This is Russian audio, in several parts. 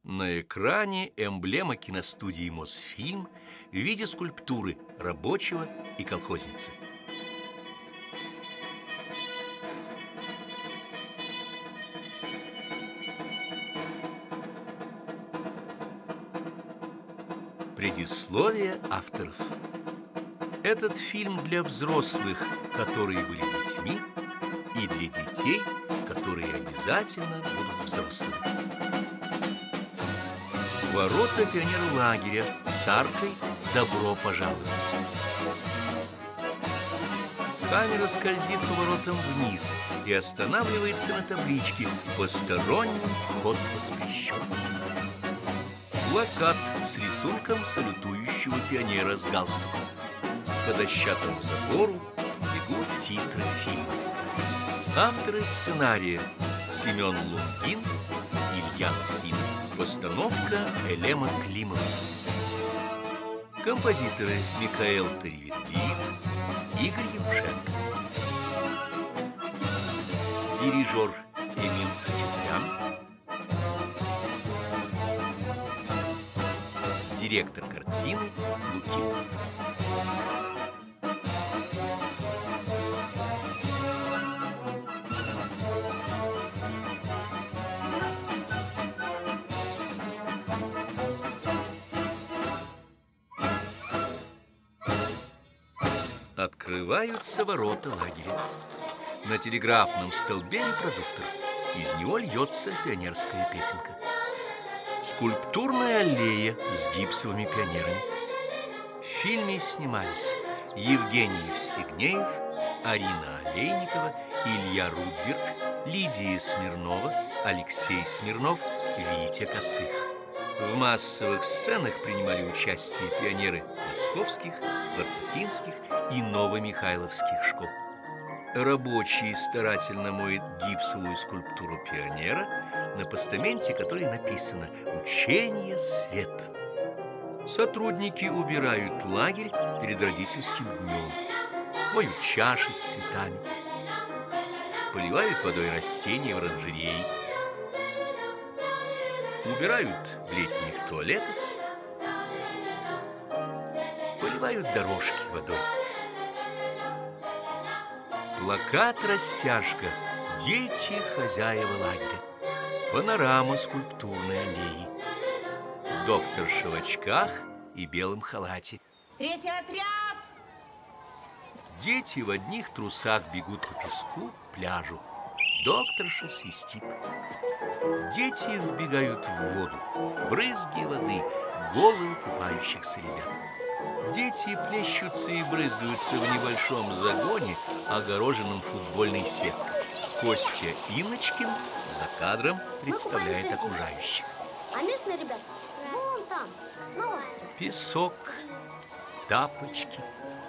На экране эмблема киностудии «Мосфильм» в виде скульптуры рабочего и колхозницы. Предисловие авторов. Этот фильм для взрослых, которые были детьми, и для детей, которые обязательно будут взрослыми. Ворота пионерлагеря с аркой «Добро пожаловать». Камера скользит по воротам вниз и останавливается на табличке «Посторонним вход воспрещен». Плакат с рисунком салютующего пионера с галстуком. По дощатому забору бегут титры фильма. Авторы сценария Семен Лунгин, Илья Лусин. Постановка Элема Климова. Композиторы Микаэл Таривердиев, Игорь Евшенко. Дирижер Эмил Хачатурян. Директор картины Лукин. Открываются ворота лагеря. На телеграфном столбе репродуктор. Из него льется пионерская песенка. Скульптурная аллея с гипсовыми пионерами. В фильме снимались Евгений Евстигнеев, Арина Олейникова, Илья Рудберг, Лидия Смирнова, Алексей Смирнов, Витя Косых. В массовых сценах принимали участие пионеры московских, воркутинских и новомихайловских школ. Рабочий старательно моет гипсовую скульптуру пионера, на постаменте которой написано «Учение свет». Сотрудники убирают лагерь перед родительским днем, моют чаши с цветами, поливают водой растения в оранжерее, убирают в летних туалетах, поливают дорожки водой. Плакат-растяжка «Дети хозяева лагеря». Панорама скульптурной аллеи. Докторша в очках и белом халате. Третий отряд! Дети в одних трусах бегут по песку к пляжу. Докторша свистит. Дети вбегают в воду. Брызги воды, головы купающихся ребят. Дети плещутся и брызгаются в небольшом загоне, огороженном футбольной сеткой. Костя Инночкин за кадром представляет окружающих. А местные ребята вон там, на острове. Песок, тапочки.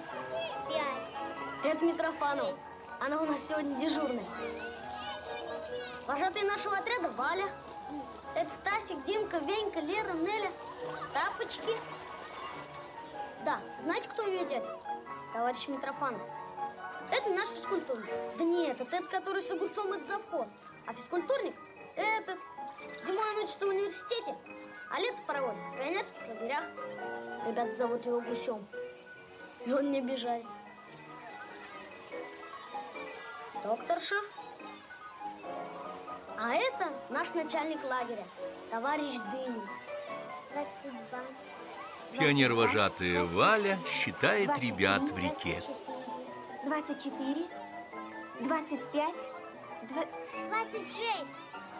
Это Митрофанова. Она у нас сегодня дежурная. Вожатые нашего отряда Валя. Это Стасик, Димка, Венька, Лера, Неля. Тапочки. Да, знаете, кто ее дядя? Товарищ Митрофанов. Это наш физкультурник. Да нет, это этот, который с огурцом, это завхоз. А физкультурник этот. Зимой он учится в университете, а лето проводит в пионерских лагерях. Ребята зовут его Гусем. И он не обижается. Докторша. А это наш начальник лагеря, товарищ Дынин. 22. Пионер-вожатая Валя считает ребят в реке. 24, 25, 26.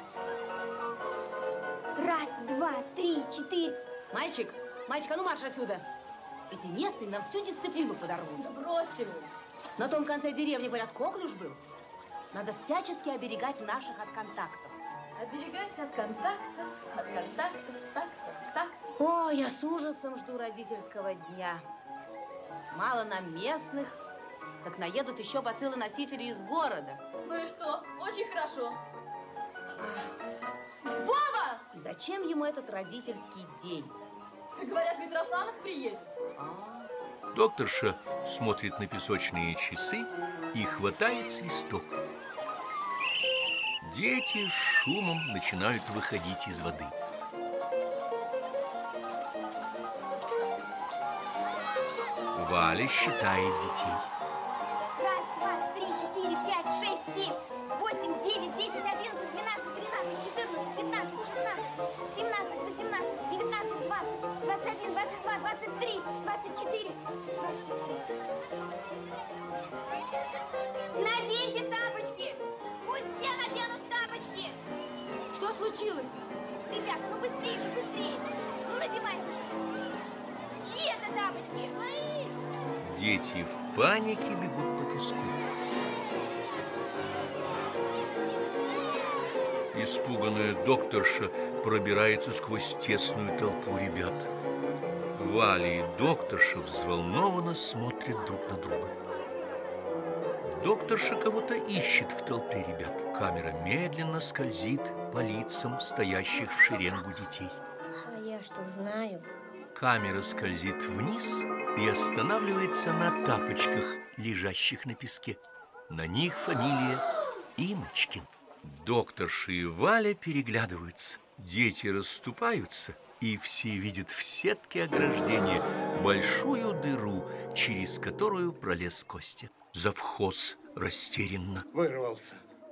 Раз, два, три, четыре. Мальчик, а ну марш отсюда. Эти местные нам всю дисциплину подорвут. Да бросьте вы. На том конце деревни, говорят, коклюш был. Надо всячески оберегать наших от контактов. Оберегать от контактов, так. О, я с ужасом жду родительского дня. Мало нам местных, так наедут еще бациллы носители из города. Ну и что? Очень хорошо. Вова! И зачем ему этот родительский день? Так говорят, Митрофанов приедет. Докторша смотрит на песочные часы и хватает свисток. Дети с шумом начинают выходить из воды. Валя считает детей. Раз, два, три, четыре, пять, шесть, семь, восемь, девять, 10, 11, 12, 13, 14, 15, 16, 17, 18, 19, 20, 21, 22, 23, 24, 25. Наденьте тапочки! Пусть все наденут тапочки! Что случилось? Ребята, ну быстрее же, быстрее! Ну надевайте же! Чьи это тапочки? Мои! Дети в панике бегут по песку. Испуганная докторша пробирается сквозь тесную толпу ребят. Валя и докторша взволнованно смотрят друг на друга. Докторша кого-то ищет в толпе ребят. Камера медленно скользит по лицам стоящих в шеренгу детей. А я что, знаю? Камера скользит вниз и останавливается на тапочках, лежащих на песке. На них фамилия Иночкин. Докторша и Валя переглядываются. Дети расступаются, и все видят в сетке ограждения большую дыру, через которую пролез Костя. Завхоз растерянно. Вырвался.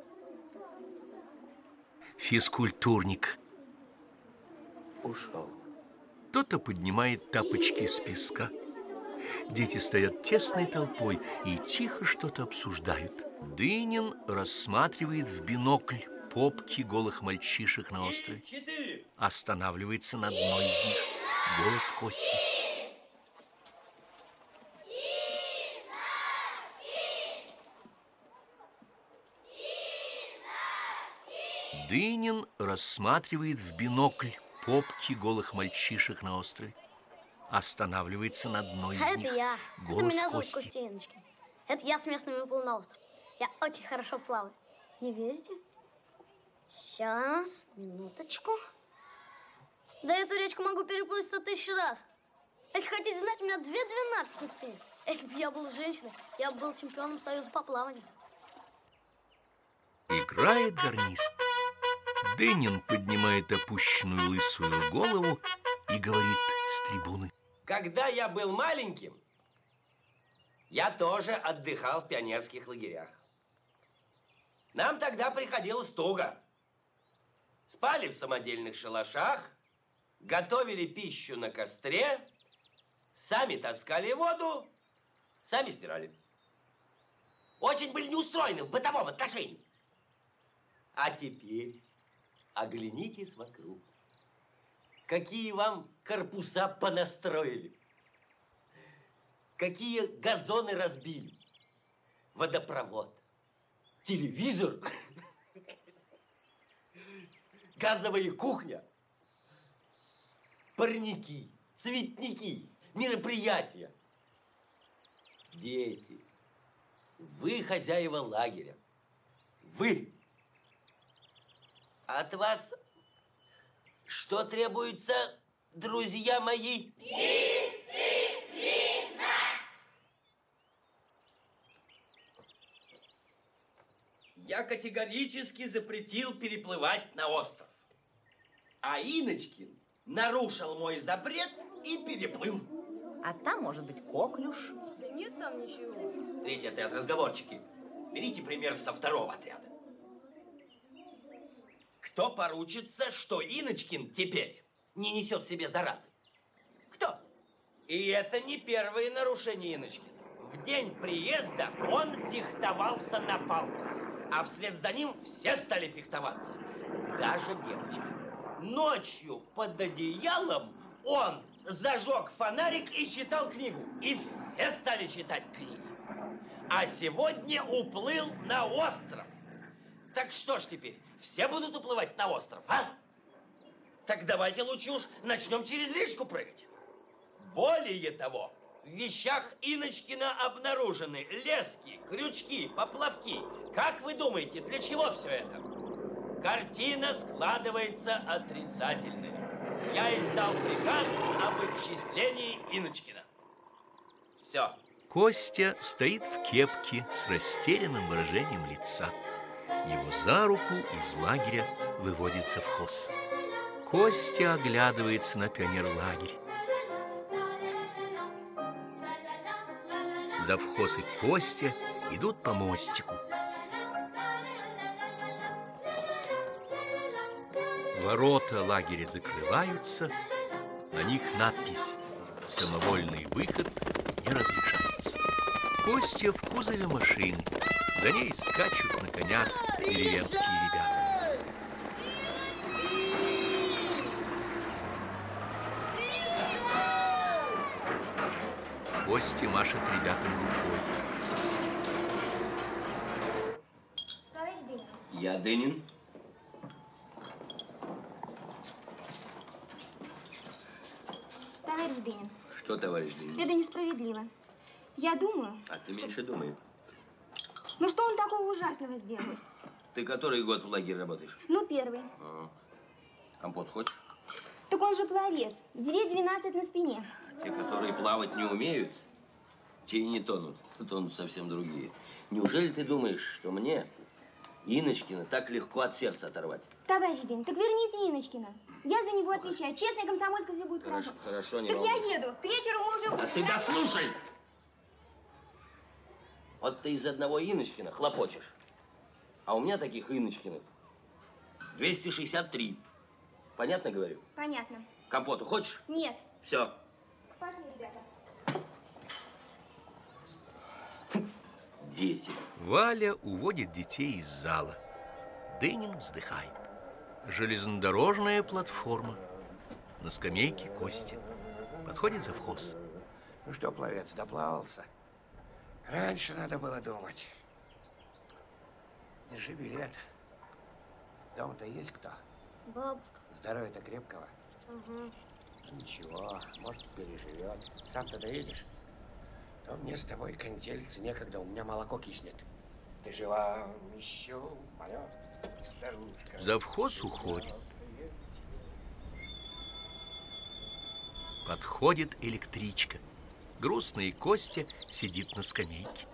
Физкультурник. Ушел. Кто-то поднимает тапочки с песка. Дети стоят тесной толпой и тихо что-то обсуждают. Дынин рассматривает в бинокль попки голых мальчишек на острове. 4. Останавливается на одной из них. Голос Кости. Дынин рассматривает в бинокль попки голых мальчишек на острове. Останавливается на одной из А них. это я. Голос Это меня зовут Кости. Костя Иночкин. Это я с местными выплыл на остров. Я очень хорошо плаваю. Не верите? Сейчас, минуточку. Да эту речку могу переплыть 100 000 раз. Если хотите знать, у меня 2,12 на спине. Если бы я был женщиной, я бы был чемпионом Союза по плаванию. Играет гарнист. Дынин поднимает опущенную лысую голову и говорит с трибуны. Когда я был маленьким, я тоже отдыхал в пионерских лагерях. Нам тогда приходилось туго. Спали в самодельных шалашах, готовили пищу на костре, сами таскали воду, сами стирали. Очень были неустроены в бытовом отношении. А теперь оглянитесь вокруг. Какие вам корпуса понастроили. Какие газоны разбили. Водопровод. Телевизор. Газовая кухня. Парники. Цветники. Мероприятия. Дети. Вы хозяева лагеря. Вы. От вас что требуется, друзья мои? Дисциплина! Я категорически запретил переплывать на остров. А Иночкин нарушил мой запрет и переплыл. А там, может быть, коклюш. Да нет там ничего. Третий отряд разговорчики. Берите пример со второго отряда. Кто поручится, что Иночкин теперь не несет в себе заразы? Кто? И это не первое нарушение Иночкина. В день приезда он фехтовался на палках, а вслед за ним все стали фехтоваться. Даже девочки. Ночью под одеялом он зажег фонарик и читал книгу. И все стали читать книги. А сегодня уплыл на остров. Так что ж теперь, все будут уплывать на остров, а? Так давайте лучше уж начнем через речку прыгать. Более того, в вещах Иночкина обнаружены лески, крючки, поплавки. Как вы думаете, для чего все это? Картина складывается отрицательная. Я издал приказ об отчислении Иночкина. Все. Костя стоит в кепке с растерянным выражением лица. Его за руку из лагеря выводит завхоз. Костя оглядывается на пионерлагерь. Завхоз и Костя идут по мостику. Ворота лагеря закрываются, на них надпись «Самовольный выход не разрешается». Костя в кузове машины, за ней скачут на конях деревенские ребята. Костя машет ребятам рукой. Товарищ Дынин. Я Дынин. Товарищ Дынин. Что, товарищ Дынин? Это несправедливо. Я думаю, А ты меньше думай. ну что он такого ужасного сделал? Ты который год в лагере работаешь? Ну, первый. Компот хочешь? Так он же пловец. 2:12 на спине. Те, которые плавать не умеют, те и не тонут. Тонут совсем другие. Неужели ты думаешь, что мне, Инночкина, так легко от сердца оторвать? Товарищ Дынин, так верните Инночкина. Я за него отвечаю. Честно, комсомольское, все будет Хорошо, хорошо. хорошо, не Так я волнуйся. еду. К вечеру мы уже... А ты дослушай! Вот ты из одного Инночкина хлопочешь. А у меня таких Инночкиных 263. Понятно говорю? Понятно. Компоту хочешь? Нет. Все. Пошли, ребята. Дети. Валя уводит детей из зала. Дынин вздыхает. Железнодорожная платформа. На скамейке Костя. Подходит завхоз. Ну что, пловец, доплавался? Раньше надо было думать. Держи билет. Дома-то есть кто? Бабушка. Здоровья-то крепкого? Ага. Ничего, может, переживет. Сам-то доедешь? То мне с тобой, конетельцы, некогда, у меня молоко киснет. Ты жива еще, алло, старушка. Завхоз уходит. Подходит электричка. Грустный Костя сидит на скамейке.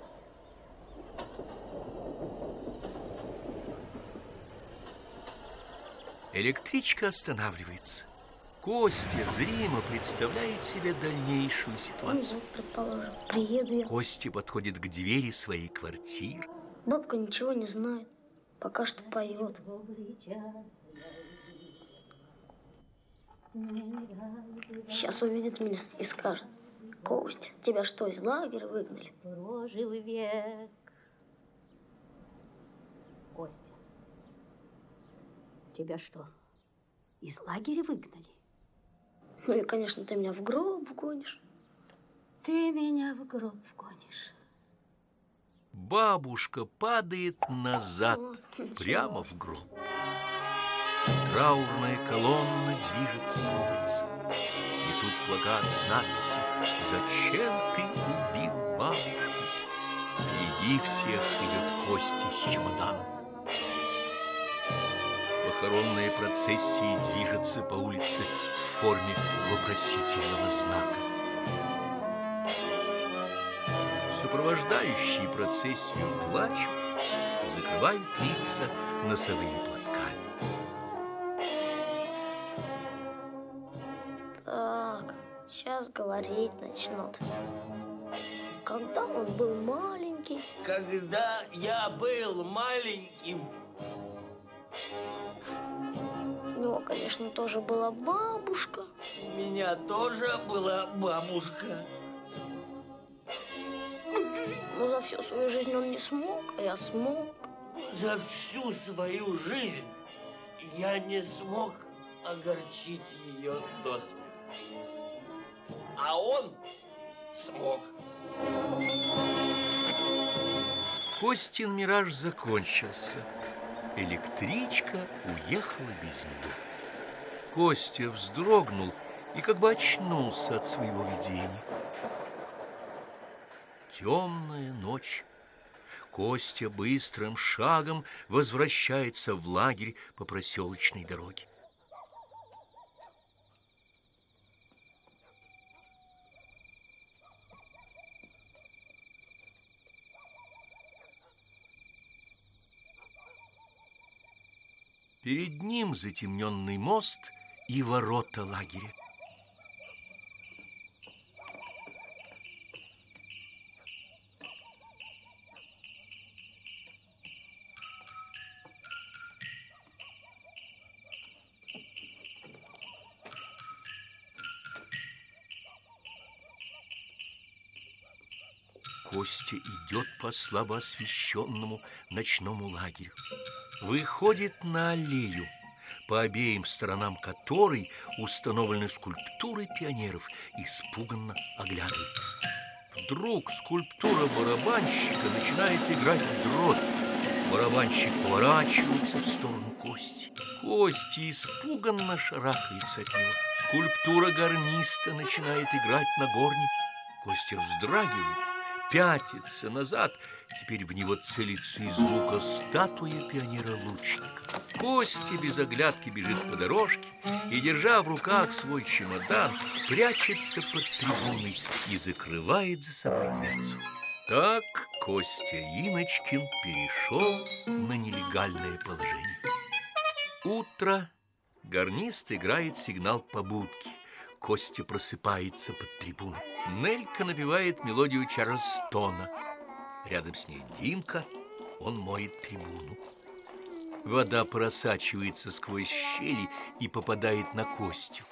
Электричка останавливается. Костя зримо представляет себе дальнейшую ситуацию. Предположим, приеду я. Костя подходит к двери своей квартиры. Бабка ничего не знает. Пока что поет. Сейчас увидит меня и скажет: Костя, тебя что, из лагеря выгнали? Прожил век. Костя, тебя что, из лагеря выгнали? Ну и, конечно, ты меня в гроб гонишь. Ты меня в гроб гонишь. Бабушка падает назад, прямо в гроб. Траурная колонна движется по улице. Несут плакат с надписью «Зачем ты убил бабушку?» Впереди всех идет Костя с чемоданом. Похоронные процессии движутся по улице в форме вопросительного знака. Сопровождающие процессию плачут, закрывают лица носовыми платками. Так, сейчас говорить начнут. Когда он был маленький, Когда я был маленьким, у него, конечно, тоже была бабушка. у меня тоже была бабушка. Но за всю свою жизнь он не смог, а я смог. За всю свою жизнь я не смог огорчить ее до смерти. А он смог. Костин мираж закончился. Электричка уехала без него. Костя вздрогнул и как бы очнулся от своего видения. Темная ночь. Костя быстрым шагом возвращается в лагерь по проселочной дороге. Перед ним затемненный мост и ворота лагеря. Костя идет по слабо освещенному ночному лагерю. Выходит на аллею, по обеим сторонам которой установлены скульптуры пионеров, испуганно оглядывается. Вдруг скульптура барабанщика начинает играть дробь. Барабанщик поворачивается в сторону Кости. Костя испуганно шарахается от него. Скульптура гарниста начинает играть на горне. Костя вздрагивает, пятится назад. Теперь в него целится из лука статуя пионера-лучника. Костя без оглядки бежит по дорожке и, держа в руках свой чемодан, прячется под трибуной и закрывает за собой дверцу. Так Костя Иночкин перешел на нелегальное положение. Утро. Гарнист играет сигнал побудки. Костя просыпается под трибуной. Нелька напевает мелодию Чарльстона. Рядом с ней Димка, он моет трибуну. Вода просачивается сквозь щели и попадает на Костю.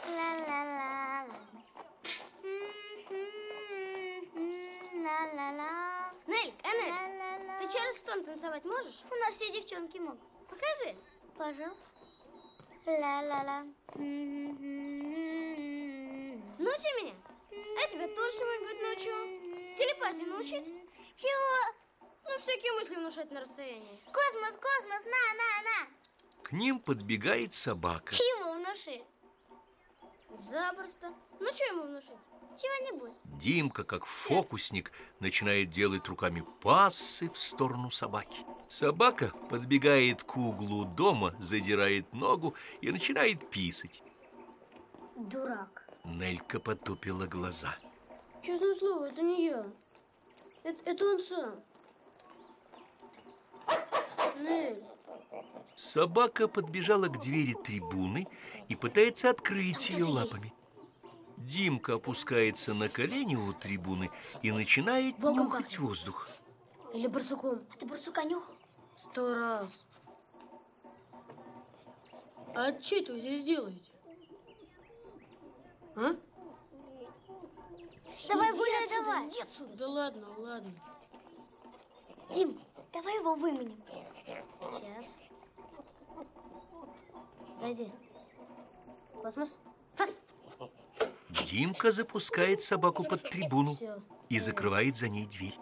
Нелька, Нель, ты Чарльстон танцевать можешь? У нас все девчонки могут. Покажи. Пожалуйста. Ла-ла-ла. Научи меня. Я тебя тоже чему-нибудь научу. Телепатии научить? Чего? Ну, всякие мысли внушать на расстоянии. Космос, космос, на. К ним подбегает собака. Ему внуши. Запросто. Ну, что ему внушить? Чего-нибудь. Димка, как фокусник, начинает делать руками пассы в сторону собаки. Собака подбегает к углу дома, задирает ногу и начинает писать. Дурак. Нелька потупила глаза. Честное слово, это не я. Это он сам. Нель. Собака подбежала к двери трибуны и пытается открыть ее лапами. Димка опускается на колени у трибуны и начинает нюхать воздух. Или барсуком. А ты барсука нюхал? 100 раз. А что это вы здесь делаете? А? Давай, Гуля, давай. Иди отсюда. Да ладно. Дим, давай его выменим. Сейчас. Пойди. Космос. Фас. Димка запускает собаку под трибуну Всё. и закрывает за ней дверь.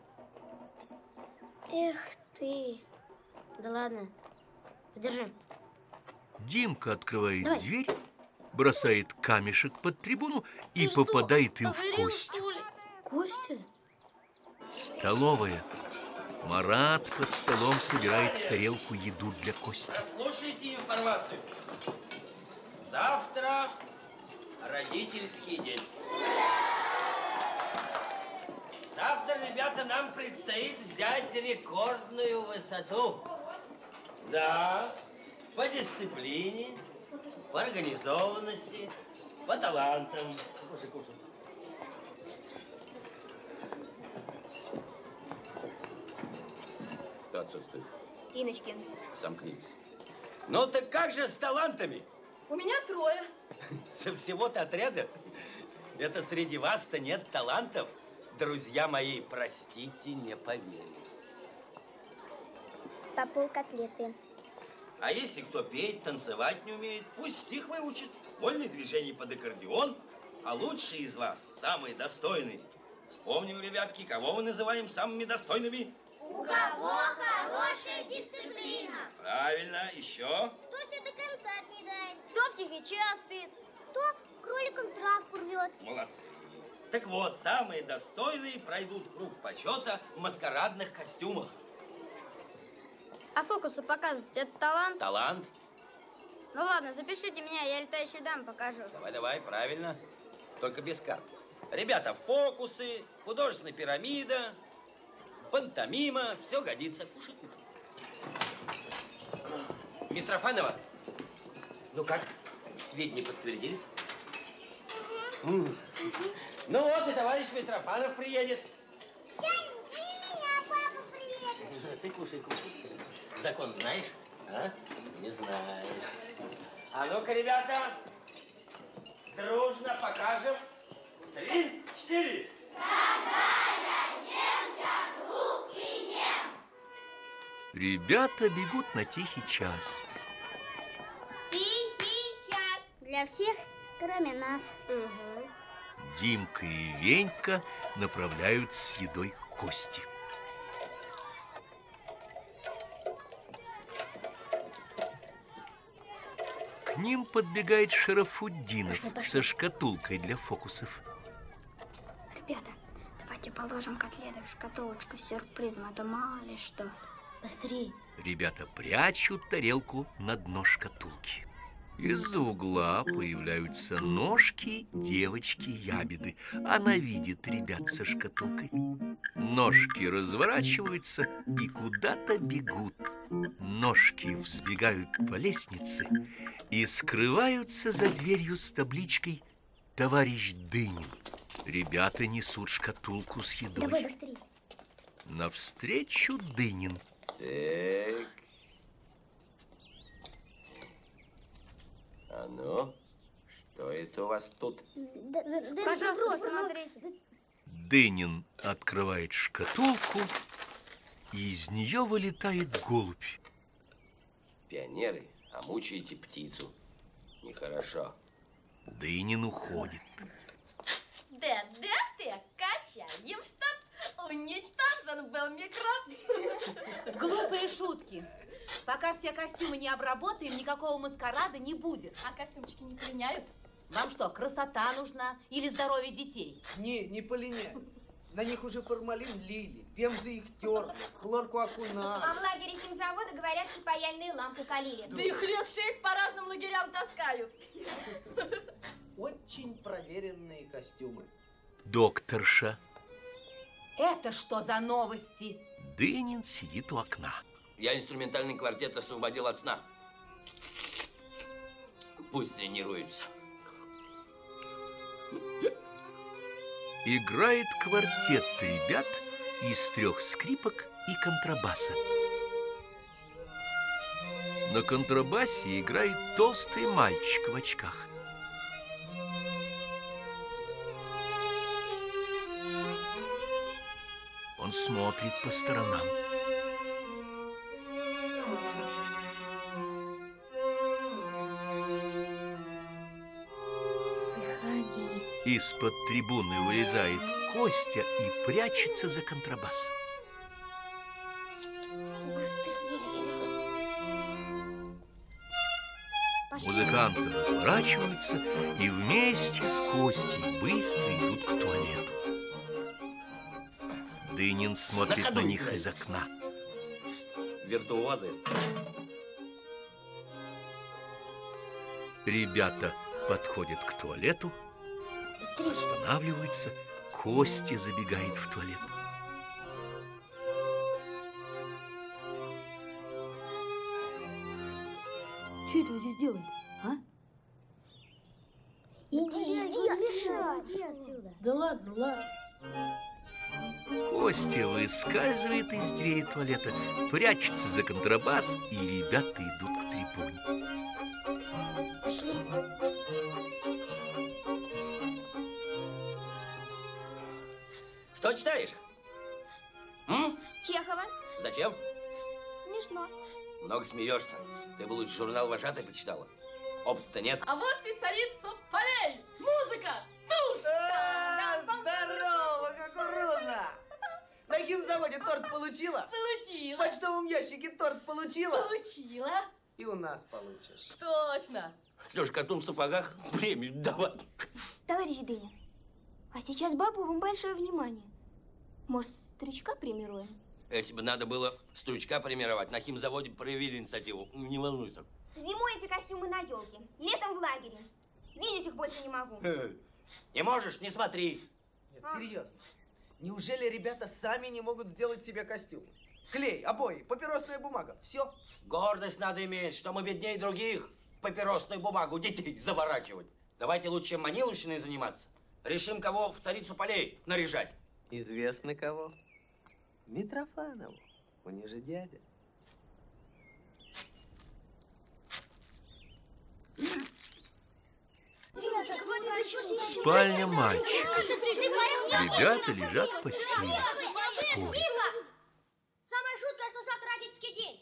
Эх ты. Да ладно. Подержи. Димка открывает Давай. дверь, бросает камешек под трибуну и попадает им в кость. Костя? Столовая. Марат под столом собирает в тарелку еду для Кости. Слушайте информацию. Завтра родительский день. Завтра, ребята, нам предстоит взять рекордную высоту. Да, по дисциплине, по организованности, по талантам. Кушай. Кто отсутствует? Иночкин. Сомкнись. Ну так как же с талантами? У меня 3. Со всего-то отряда? Это среди вас-то нет талантов? Друзья мои, простите, не поверю. По полкотлеты. А если кто петь, танцевать не умеет, пусть стих выучит. Вольные движения под аккордеон. А лучшие из вас, самые достойные. Вспомним, ребятки, кого мы называем самыми достойными? У кого хорошая дисциплина? Правильно, еще. Кто все до конца съедает? Кто в тихий час спит? Кто кроликом травку рвет? Молодцы. Так вот, самые достойные пройдут круг почета в маскарадных костюмах. А фокусы показывать – это талант? Талант. Ну ладно, запишите меня, я летающую даму покажу. Давай, правильно. Только без карт. Ребята, фокусы, художественная пирамида, пантомима, все годится. Кушай. Митрофанова, ну как, сведения подтвердились? Ну вот и товарищ Митрофанов приедет. Папа приедет. Ты кушай. Закон знаешь? А? Не знаешь. А ну-ка, ребята, дружно покажем. 3, 4. Какая немка Ребята бегут на тихий час. Тихий час. Для всех, кроме нас. Димка и Венька направляют с едой к Косте. К ним подбегает Шарафутдинов со шкатулкой для фокусов. Ребята, давайте положим котлеты в шкатулочку с сюрпризом, а то мало ли что. Быстрее. Ребята прячут тарелку на дно шкатулки. Из-за угла появляются ножки девочки-ябеды. Она видит ребят со шкатулкой. Ножки разворачиваются и куда-то бегут. Ножки взбегают по лестнице и скрываются за дверью с табличкой «Товарищ Дынин». Ребята несут шкатулку с едой. Давай быстрее. Навстречу Дынин. Так. А ну, что это у вас тут? Пожалуйста, смотрите. Дынин открывает шкатулку, и из нее вылетает голубь. Пионеры, а мучаете птицу. Нехорошо. Дынин уходит. ДДТ качаем, чтоб уничтожен был микроб. Глупые шутки. Пока все костюмы не обработаем, никакого маскарада не будет. А костюмчики не полиняют? Вам что, красота нужна или здоровье детей? Не полиняют. На них уже формалин лили, пемзы их терли, хлорку А окунали. в лагере химзавода, говорят, и паяльные лампы калили. Да их лет 6 по разным лагерям таскают. Очень проверенные костюмы. Докторша. Это что за новости? Дынин сидит у окна. Я инструментальный квартет освободил от сна. Пусть тренируются. Играет квартет ребят из 3 скрипок и контрабаса. На контрабасе играет толстый мальчик в очках. Он смотрит по сторонам. Выходи. Из-под трибуны вылезает Костя и прячется за контрабас. Быстрее. Пошли. Музыканты разворачиваются и вместе с Костей быстро идут к туалету. Дынин смотрит На на, ходу них играет. из окна. Виртуозы. Ребята подходят к туалету, Быстрее. останавливаются. Костя забегает в туалет. Что это вы здесь делаете, а? Иди отсюда. Да ладно, ладно. Костя выскальзывает из двери туалета, прячется за контрабас, и ребята идут к трибуне. Пошли. Что читаешь? М? Чехова. Зачем? Смешно. Много смеешься. Ты бы лучше журнал «Вожатый» почитала. Опыта нет. А вот и царица полей. Музыка, душ. Здорово, кукуруза! На химзаводе торт получила? Получила. В почтовом ящике торт получила? Получила. И у нас получишь. Точно. Что ж, коту в сапогах премию давать? Товарищ Дынин, а сейчас бабу вам большое внимание. Может, стручка премируем? Если бы надо было стручка премировать, на химзаводе проявили инициативу. Не волнуйся. Зимой эти костюмы на елке, летом в лагере. Видеть их больше не могу. Не можешь, не смотри. Нет, серьезно. Неужели ребята сами не могут сделать себе костюм? Клей, обои, папиросная бумага, все. Гордость надо иметь, что мы беднее других в папиросную бумагу детей заворачивать. Давайте лучше Маниловщиной заниматься. Решим, кого в царицу полей наряжать. Известно кого? Митрофанову. У них же дядя. Спальня мальчика. Ребята лежат в постели. Спорят. Самая шутка, что завтра родительский день.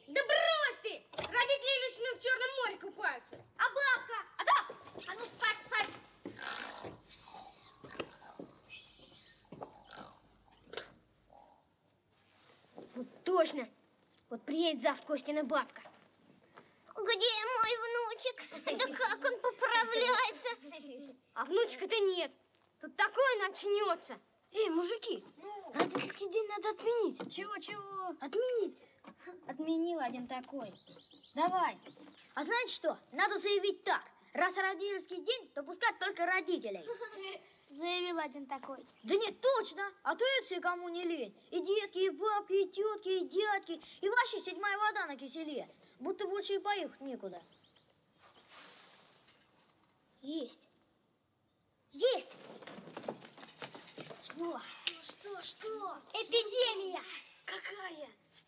точно. Вот приедет завтра Костина бабка. Где мой внучек? Да как он поправляется? А внучка-то нет. Тут такое начнется. Эй, мужики, родительский день надо отменить. Чего? Отменить. Отменил один такой. Давай. А знаете что? Надо заявить так. Раз родительский день, то пускать только родителей. Заявил один такой. Да нет, точно. А то и все, кому не лень. И детки, и бабки, и тетки, и дядьки. И вообще седьмая вода на киселе. Будто больше и поехать некуда. Есть. Есть! Что? Эпидемия! Какая?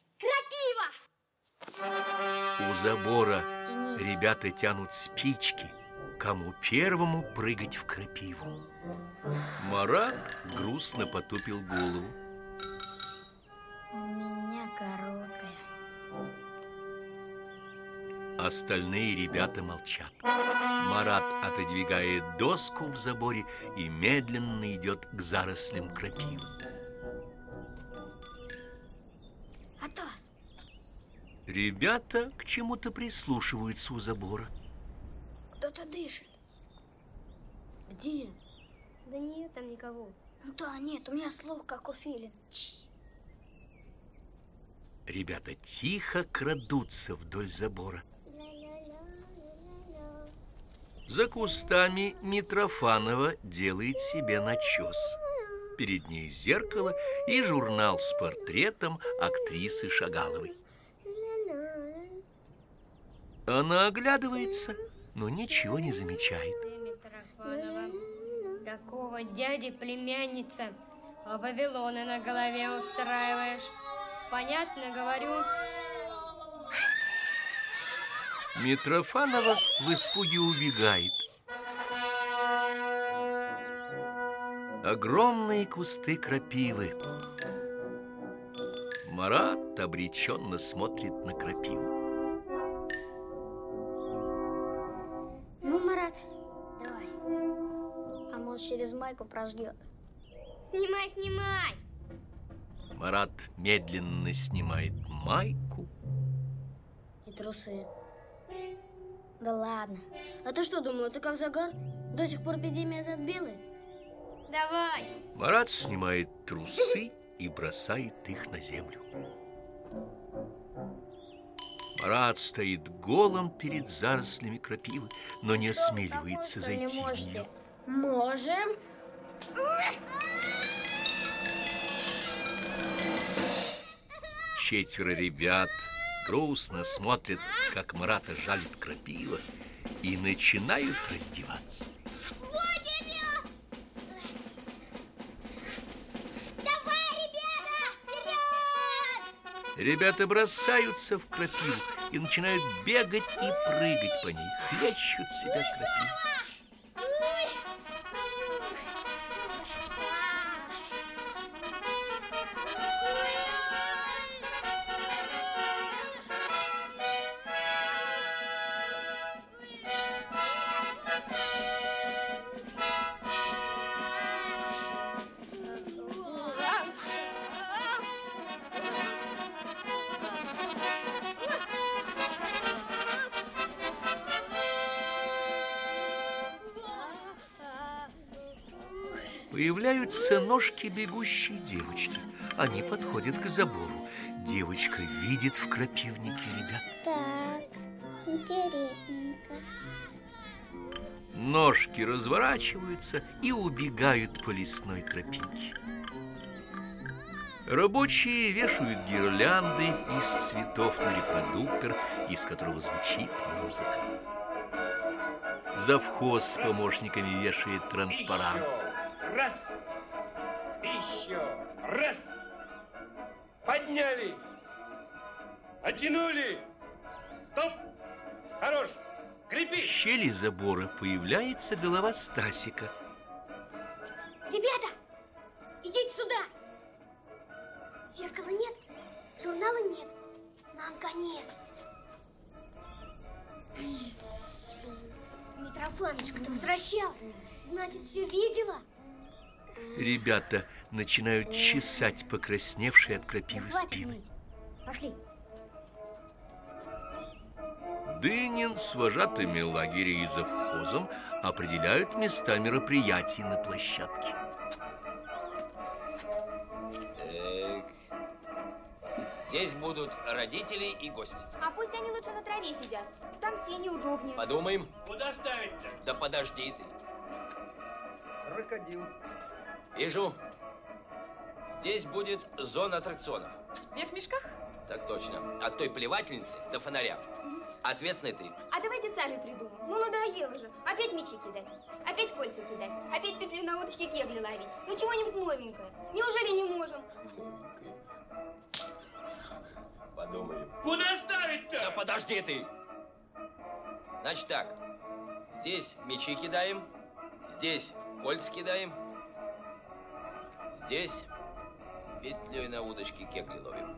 Крапива! У забора ребята тянут спички. Кому первому прыгать в крапиву? Марат грустно потупил голову. У меня короткая. Остальные ребята молчат. Марат отодвигает доску в заборе и медленно идет к зарослям крапивы. Атас! Ребята к чему-то прислушиваются у забора. Кто-то дышит. Где? Да нет там никого. Ну да, нет, у меня слух как у филин. Ребята тихо крадутся вдоль забора. За кустами Митрофанова делает себе начес. Перед ней зеркало и журнал с портретом актрисы Шагаловой. Она оглядывается, но ничего не замечает. Ты, Митрофанова, такого дяди племянница, а Вавилоны на голове устраиваешь. Понятно говорю? Митрофанова в испуге убегает. Огромные кусты крапивы. Марат обреченно смотрит на крапиву. Ну, Марат, давай. А может, через майку прожгет. Снимай! Марат медленно снимает майку. И трусы. Да ладно. А ты что думал, это как загар? До сих пор эпидемия забила? Давай! Марат снимает трусы и бросает их на землю. Марат стоит голым перед зарослями крапивы, но не осмеливается зайти в нее. Можем. Четверо ребят грустно смотрят, как Марата жалит крапива, и начинают раздеваться. Давай, ребята, вперед! Ребята бросаются в крапиву и начинают бегать и прыгать по ней, хлещут себя крапивой. Появляются ножки бегущей девочки. Они подходят к забору. Девочка видит в крапивнике ребят. Так, интересненько. Ножки разворачиваются и убегают по лесной тропинке. Рабочие вешают гирлянды из цветов на репродуктор, из которого звучит музыка. Завхоз с помощниками вешает транспарант. Раз, еще, раз, подняли, оттянули, стоп, хорош, крепи. В щели забора появляется голова Стасика. Ребята, идите сюда. Зеркала нет, журнала нет. Нам конец. Митрофанушка, ты возвращал. Значит, все видела? Ребята начинают чесать покрасневшие от крапивы спины. Пошли. Дынин с вожатыми лагеря и завхозом определяют места мероприятий на площадке. Здесь будут родители и гости. А пусть они лучше на траве сидят. Там тени удобнее. Подумаем. Куда ставить-то? Да подожди ты. Крокодил. Вижу. Здесь будет зона аттракционов. Бег в мешках? Так точно. От той плевательницы до фонаря. Ответственный ты. А давайте сами придумаем. Ну, надоело же. Опять мячи кидать. Опять кольца кидать. Опять петли на удочке кегли ловить. Ну, чего-нибудь новенькое. Неужели не можем? Подумаем. Куда ставить-то? Да подожди ты. Значит так. Здесь мячи кидаем. Здесь кольца кидаем. Здесь петлей на удочке кегли ловим.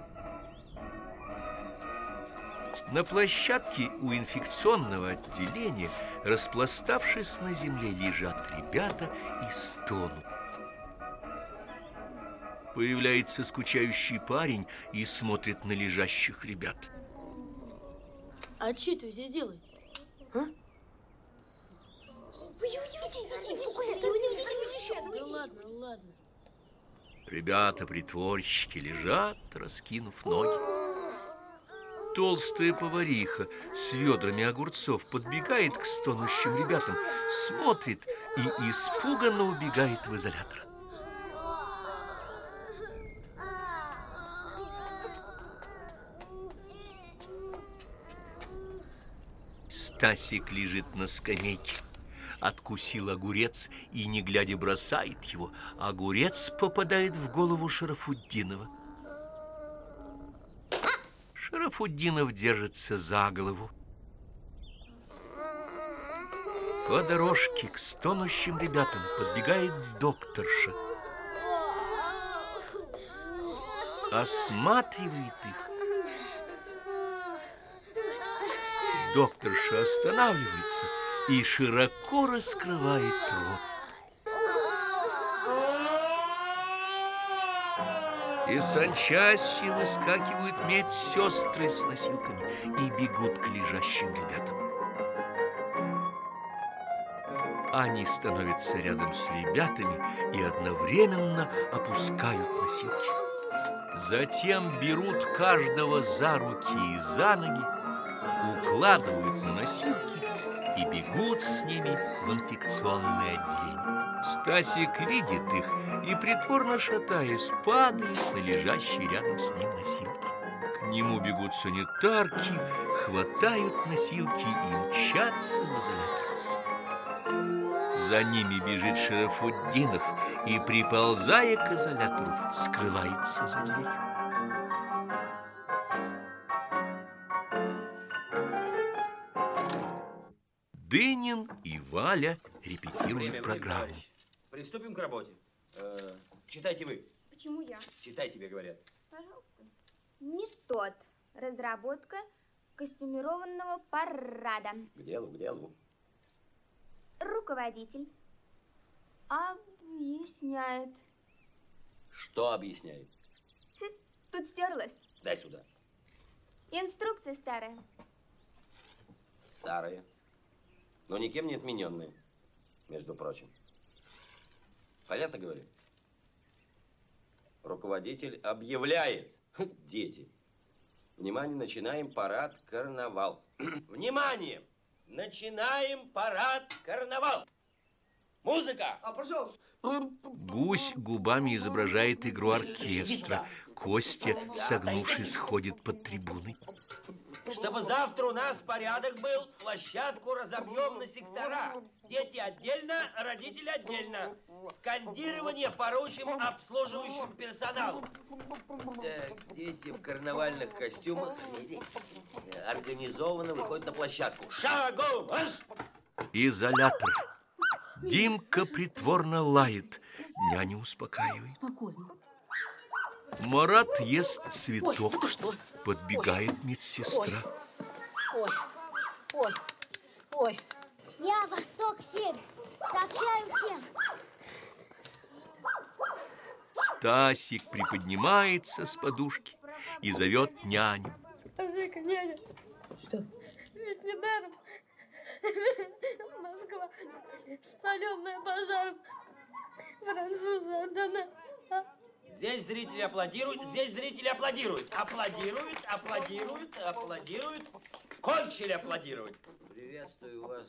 На площадке у инфекционного отделения, распластавшись на земле, лежат ребята и стонут. Появляется скучающий парень и смотрит на лежащих ребят. А что это здесь делаете? А? Да ладно, ладно. Ребята-притворщики лежат, раскинув ноги. Толстая повариха с ведрами огурцов подбегает к стонущим ребятам, смотрит и испуганно убегает в изолятор. Стасик лежит на скамейке, откусил огурец и, не глядя, бросает его. Огурец попадает в голову Шарафутдинова. Шарафутдинов держится за голову. По дорожке к стонущим ребятам подбегает докторша. Осматривает их. Докторша останавливается и широко раскрывает рот. Из санчасти выскакивают медсестры с носилками и бегут к лежащим ребятам. Они становятся рядом с ребятами и одновременно опускают носилки. Затем берут каждого за руки и за ноги, укладывают на носилки и бегут с ними в инфекционное отделение. Стасик видит их и, притворно шатаясь, падает на лежащие рядом с ним носилки. К нему бегут санитарки, хватают носилки и мчатся в изолятор. За ними бежит Шарафутдинов и, приползая к изолятору, скрывается за дверью. Дынин и Валя репетируют программу. Приступим к работе. Читайте вы. Почему я? Читай, тебе говорят. Пожалуйста. Метод. Разработка костюмированного парада. К делу, к делу. Руководитель объясняет. Что объясняет? Тут стерлась. Дай сюда. Инструкция старая. Старая, но никем не отмененная, между прочим. Понятно говорю? Руководитель объявляет. Дети. Внимание, начинаем парад «Карнавал». Внимание! Начинаем парад «Карнавал». Музыка! А, пожалуйста. Гусь губами изображает игру оркестра. Костя, согнувшись, ходит под трибуной. Чтобы завтра у нас порядок был, площадку разобьем на сектора. Дети отдельно, родители отдельно. Скандирование поручим обслуживающему персоналу. Так, дети в карнавальных костюмах организованно выходят на площадку. Шагом! Марш! Изолятор. Димка притворно лает. Няня успокаивает. Спокойно. Марат ест цветок. Ой, это что? Подбегает медсестра. Ой, ой, ой. Я Восток-7. Сообщаю всем. Стасик приподнимается с подушки и зовет няню. Скажи-ка, няня. Что? Ведь недаром Москва, спаленная пожаром, французы отдана. Здесь зрители аплодируют, здесь зрители аплодируют. Аплодируют, аплодируют, аплодируют. Кончили аплодировать. Приветствую вас.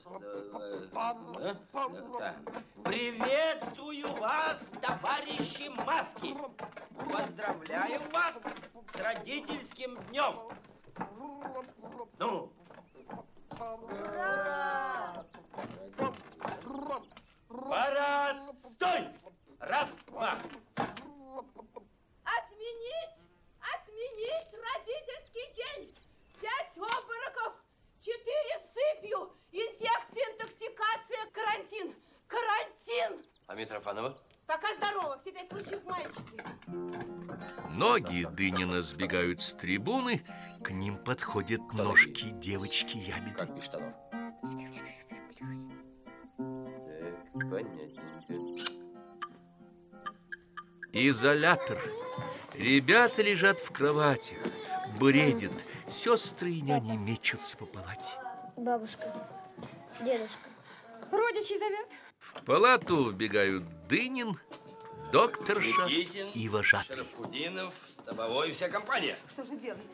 Приветствую вас, товарищи маски. Поздравляю вас с родительским днем. Ну. Парад! Стой! Раз, два. Отменить родительский день! 5 обмороков, 4 сыпью, инфекция, интоксикация, карантин. Карантин! А Митрофанова? Пока здорово, все 5 случаев мальчики. Ноги Дынина сбегают с трибуны, к ним подходят ножки девочки Ябеды. Как без штанов? Так, понятненько. Изолятор. Ребята лежат в кроватях, бредят. Сестры и няни мечутся по палате. Бабушка, дедушка. Родичи зовет. В палату вбегают Дынин, докторша Никитин, и вожатый. Шарафудинов, Столовой и вся компания. Что же делать?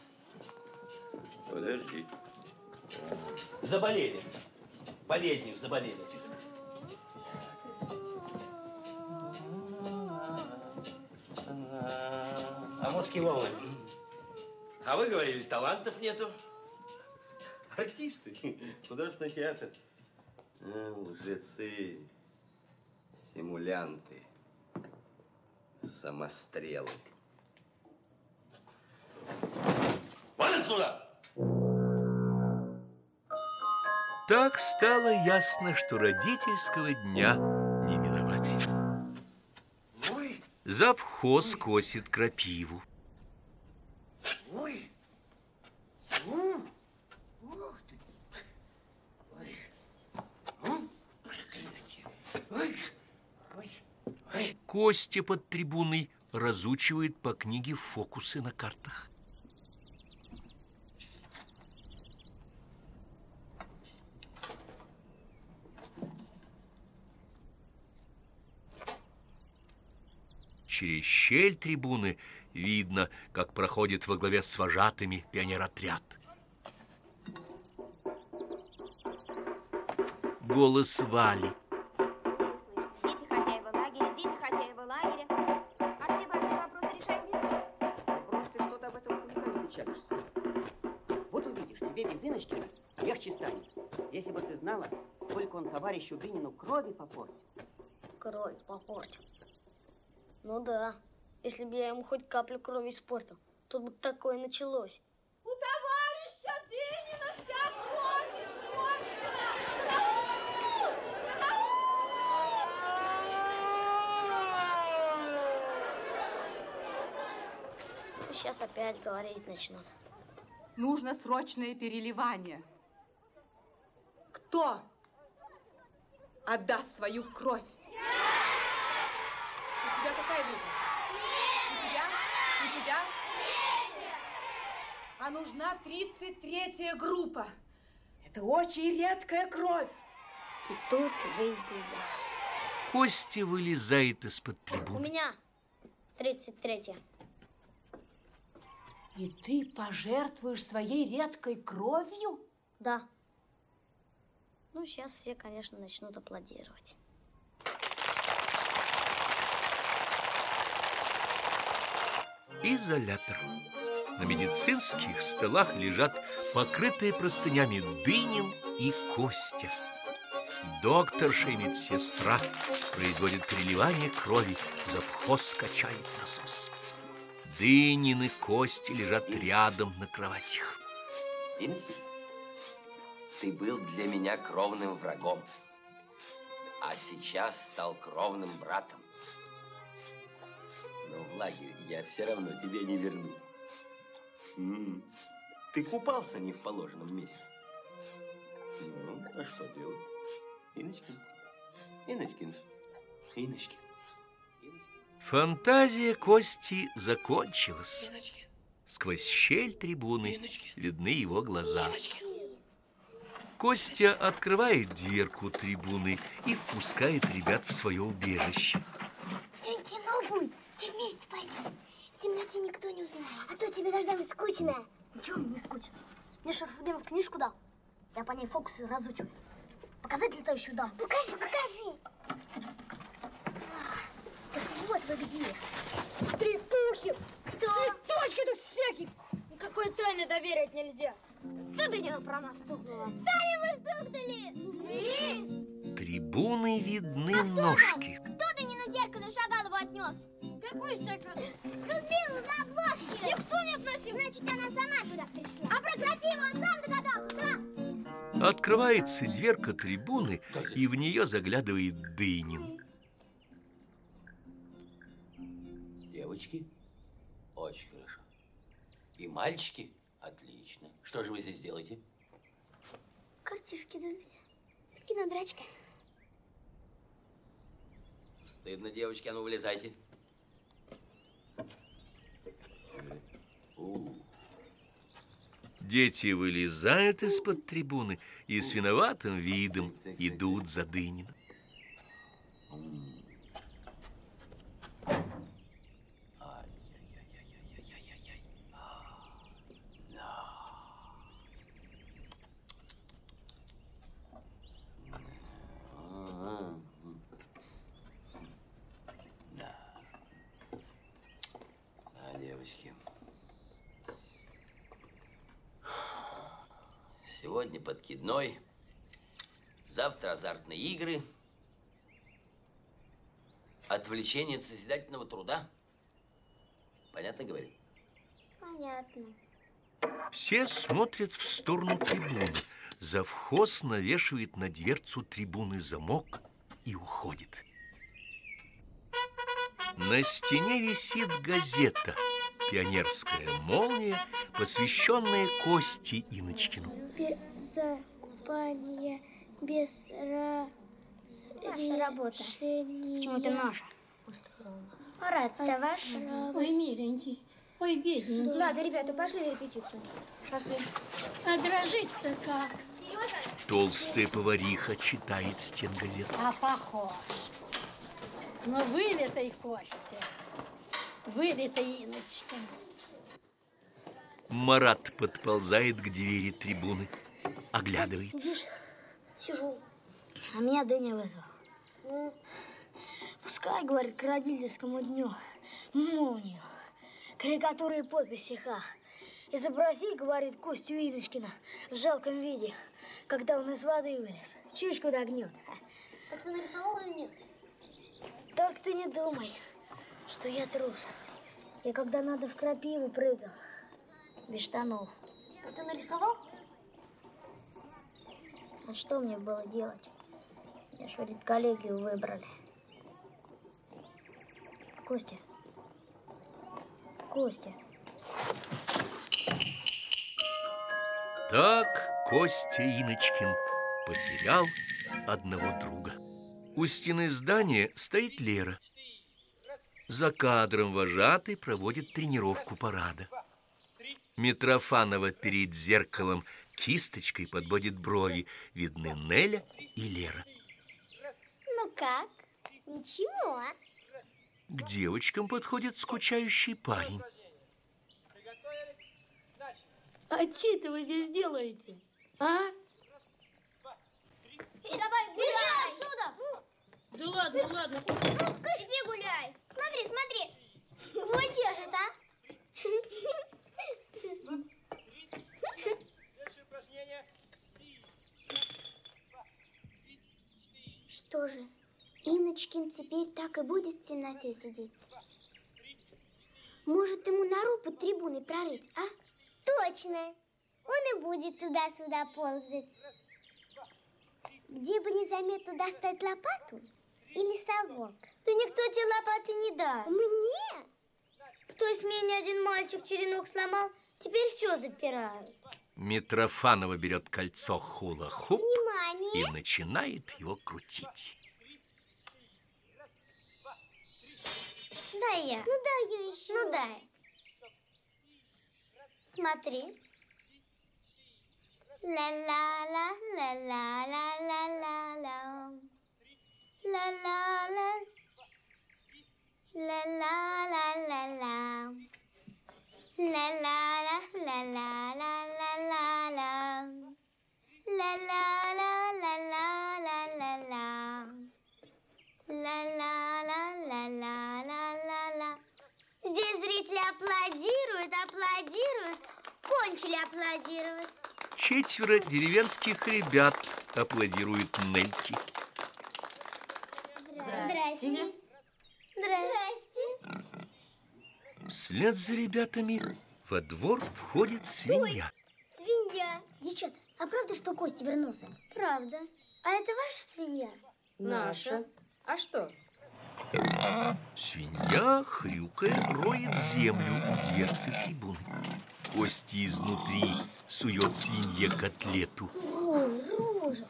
Подожди. Заболели. Болезнью заболели. А мозги волны. А вы говорили, талантов нету. Артисты. Художественный театр. Лжецы, симулянты, самострелы. Вон отсюда! Так стало ясно, что родительского дня не миновать. Ой, Завхоз косит крапиву. ой. Ух ты. Ой. Проклятие. Ой. Ой. Ой. Костя под трибуной разучивает по книге фокусы на картах. Через щель трибуны видно, как проходит во главе с вожатыми пионеротряд. Голос Вали. Дети хозяева лагеря, дети хозяева лагеря. А все важные вопросы решаем вместе. Вопрос, ты что-то об этом никогда не печалишься. Вот увидишь, тебе без Иночкина легче станет. Если бы ты знала, сколько он товарищу Дынину крови попортил. Кровь попортил. Ну да, если бы я ему хоть каплю крови испортил, то бы такое началось. У товарища Дынина вся кровь испорчена! Сейчас опять говорить начнут. Нужно срочное переливание. Кто отдаст свою кровь? У тебя какая группа? У тебя? У тебя? А нужна 33-я группа. Это очень редкая кровь. И тут выйду я. Костя вылезает из-под У трибуны. меня 33-я. И ты пожертвуешь своей редкой кровью? Да. Ну, сейчас все, конечно, начнут аплодировать. Изолятор. На медицинских столах лежат покрытые простынями Дынин и Костя. Докторша и медсестра производят переливание крови, завхоз качает насос. Дынин и Костя лежат рядом на кроватях. Иночка, ты был для меня кровным врагом, а сейчас стал кровным братом. Но в лагерь я все равно тебя не верну. Ты купался не в положенном месте. Ну, а что делать? Иночкин, Иночкин, Иночкин. Фантазия Кости закончилась. Девочки, Сквозь щель трибуны видны его глаза. Костя открывает дверку трибуны и впускает ребят в свое убежище. Сегодня кино будет. Все вместе пойдем. В темноте никто не узнает. А то тебе должна быть скучная. Ничего мне не скучно. Мне Шарафудинов книжку дал. Я по ней фокусы разучиваю. Показать летающую даму? Покажи, покажи. Так вот вы где. Трепухи! Кто? Цветочки тут всякие. Никакой тайны доверять нельзя. Ты Дынина про нас стукнула. Сами вы стукнули. Трибуны видны ножки. Кто Дынину зеркало Шагалову отнес? Какой Шагал? Разбил на обложке. Никто не относил. Значит, она сама туда пришла. А про Крапиву он сам догадался, да? Открывается дверка трибуны, и в нее заглядывает Дынин. Девочки, очень хорошо. И мальчики, отлично. Что же вы здесь делаете? Картишки дуемся. Кинодрачка. Стыдно, девочки, а ну вылезайте. Дети вылезают из-под трибуны и с виноватым видом идут за Дыниным. Девочки. Сегодня подкидной, завтра азартные игры, отвлечение от созидательного труда. Понятно говорю? Понятно. Все смотрят в сторону трибуны. Завхоз навешивает на дверцу трибуны замок и уходит. На стене висит газета «Пионерская молния», посвященная Косте Иночкину. Купание без Наша работа. Почему ты наша? Марат-то ваш? Ой, миленький. Ой, бедненький. Ладно, ребята, пошли на репетицию. Пошли. А дрожить-то как? Толстая повариха читает стен газет. А похож. Но вылитый Костя. Вылитый Иночкин. Марат подползает к двери трибуны, оглядывается. Сидишь? Сижу. А меня Дыня вызвал. Пускай, говорит, к родительскому дню молнию, карикатуры и подписи хах. Изобрази, говорит, Костю Иночкина в жалком виде, когда он из воды вылез. Чуешь, куда гнет. Так ты нарисовал или нет? Только ты не думай, что я трус. Я когда надо в крапиву прыгал, без штанов. Так ты нарисовал? А что мне было делать? Меня ж в редколлегию выбрали. Костя. Костя. Так Костя Иночкин потерял одного друга. У стены здания стоит Лера. За кадром вожатый проводит тренировку парада. Митрофанова перед зеркалом кисточкой подводит брови. Видны Неля и Лера. Ну как? Ничего. К девочкам подходит скучающий парень. А что вы здесь делаете? А? И давай гуляй отсюда. Да ладно, ладно. Ну, кыш, гуляй. Смотри, смотри. Вот что это, а? Что же, Иночкин теперь так и будет в темноте сидеть? Может, ему нору под трибуной прорыть, а? Точно. Он и будет туда-сюда ползать. Где бы незаметно достать лопату или совок? Да никто тебе лопаты не даст. Мне? В той смене один мальчик черенок сломал, теперь все запирают. Митрофанова берет кольцо хула-хуп Внимание! и начинает его крутить. Дай я. Ну дай я еще. Ну дай. Смотри. Ла-ла-ла-ла-ла-ла-ла-ла. Ла-ла-ла. Ла-ла-ла-ла-ла-ла. Ла-ла-ла-ла-ла-ла-ла-ла. Ла-ла-ла-ла-ла-ла-ла-ла. Ла-ла-ла-ла-ла-ла-ла. Здесь зрители аплодируют, аплодируют. Кончили аплодировать. 4 деревенских ребят аплодируют Нельке. Здрасте. Здрасте. Вслед за ребятами во двор входит свинья. Свинья. Девчата, а правда, что Костя вернулся? Правда. А это ваша свинья? Наша. А что? Свинья, хрюкая, роет землю у дверцы трибуны. Костя изнутри сует свинье котлету. Рожа.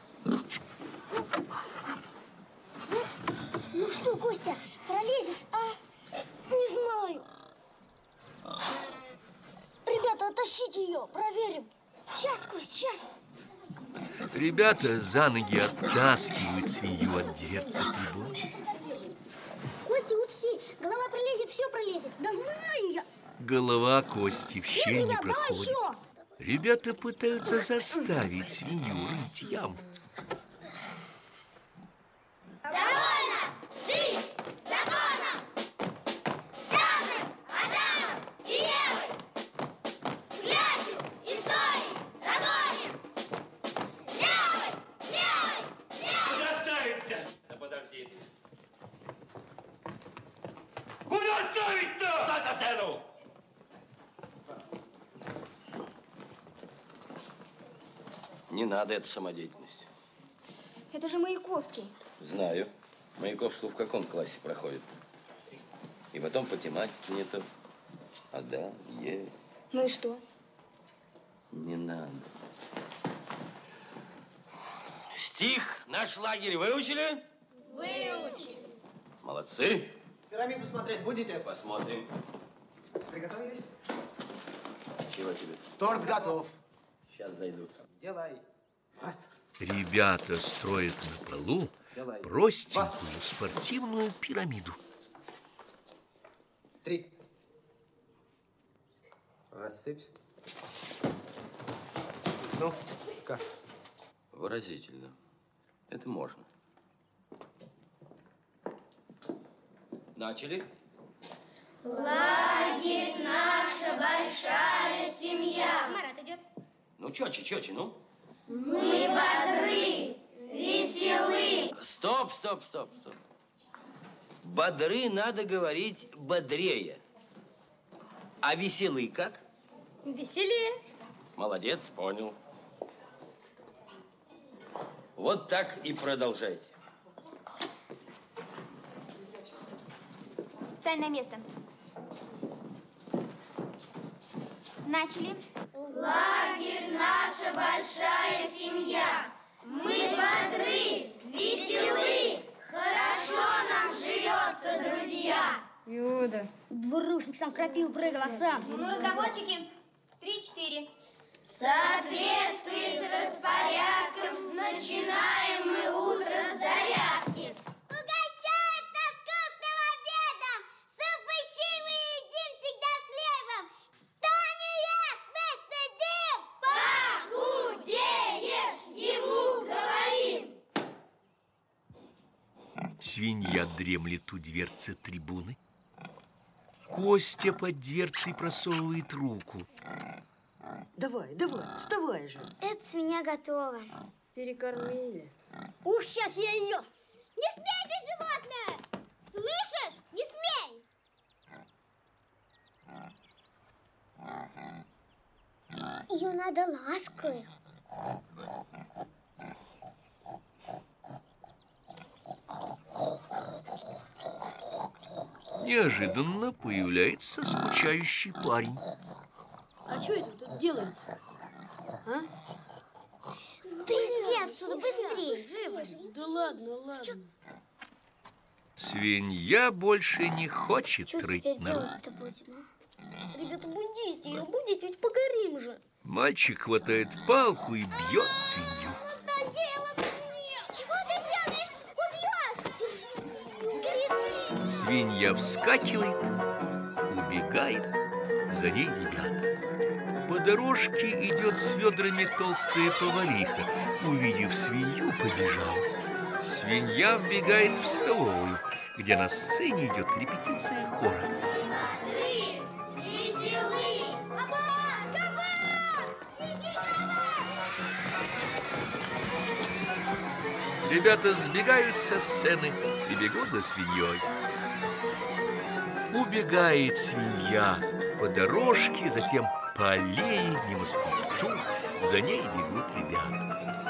Ну что, Костя, пролезешь, а? Не знаю. Ребята, оттащите ее, проверим. Сейчас, Костя, сейчас. Ребята за ноги оттаскивают свинью от дверцы трибуны. Костя, учти, голова пролезет, все пролезет. Да знаю я. Голова Кости в щель не ребят, давай проходит. еще. Ребята пытаются заставить свинью рыть яму. Довольно! Жизнь законом! Связанным Адамом и Евой! Клячу истории загоним! Левой! Левой! Левой! Куда ставить-то? Да подожди. Куда ставить-то? За сцену! Не надо эту самодеятельность. Это же Маяковский. Знаю. Маяковский в каком классе проходит? И потом по тематике нету. А да, Ну и что? не надо. Стих наш лагерь выучили? Выучили. Молодцы. Пирамиду смотреть будете? Посмотрим. Приготовились? Чего тебе? Торт готов. Сейчас зайдут. Делай. Раз. Ребята строят на полу Делай. простенькую спортивную пирамиду. 3. Рассыпься. Ну, как? Выразительно. Это можно. Начали? Лагерь наша большая семья. Марат идет. Ну, четче, ну. Мы бодры, веселы. Стоп. Бодры надо говорить бодрее. А веселы как? Веселее. Молодец, понял. Вот так и продолжайте. Встань на место. Начали. Лагерь наша большая семья. Мы бодры, веселы. Хорошо нам живется, друзья. Юда. Двурушник сам крапил, прыгал, а сам. Ну, разговорчики. 3-4. В соответствии с распорядком начинаем мы утро с зарядки. Угощают нас вкусным обедом. Суп и щи мы едим всегда с хлебом. Кто не ест, мы следим. Похудеешь, ему говорим. Свинья дремлет у дверцы трибуны. Костя под дверцей просовывает руку. Давай, вставай же. Эта свинья готова. Перекормили. Ух, сейчас я ее. Не смей ты, животное! Слышишь? Не смей! Ее надо лаской. Неожиданно появляется скучающий парень. А что это тут делает? А? Ты иди отсюда быстрее, живо. Да ладно. Свинья больше не хочет Что рыть теперь нору. делать-то будем? Ребята, будите ее, будете, ведь погорим же. Мальчик хватает палку и бьет свинью. Чего ты делаешь? Убьешь! Свинья вскакивает, убегает, за ней ребята. По дорожке идет с ведрами толстая повариха. Увидев свинью, побежала. Свинья вбегает в столовую, где на сцене идет репетиция хора. Ребята сбегают со сцены и бегут за свиньей. Убегает свинья по дорожке, затем по аллее мимо скульптур. За ней бегут ребята.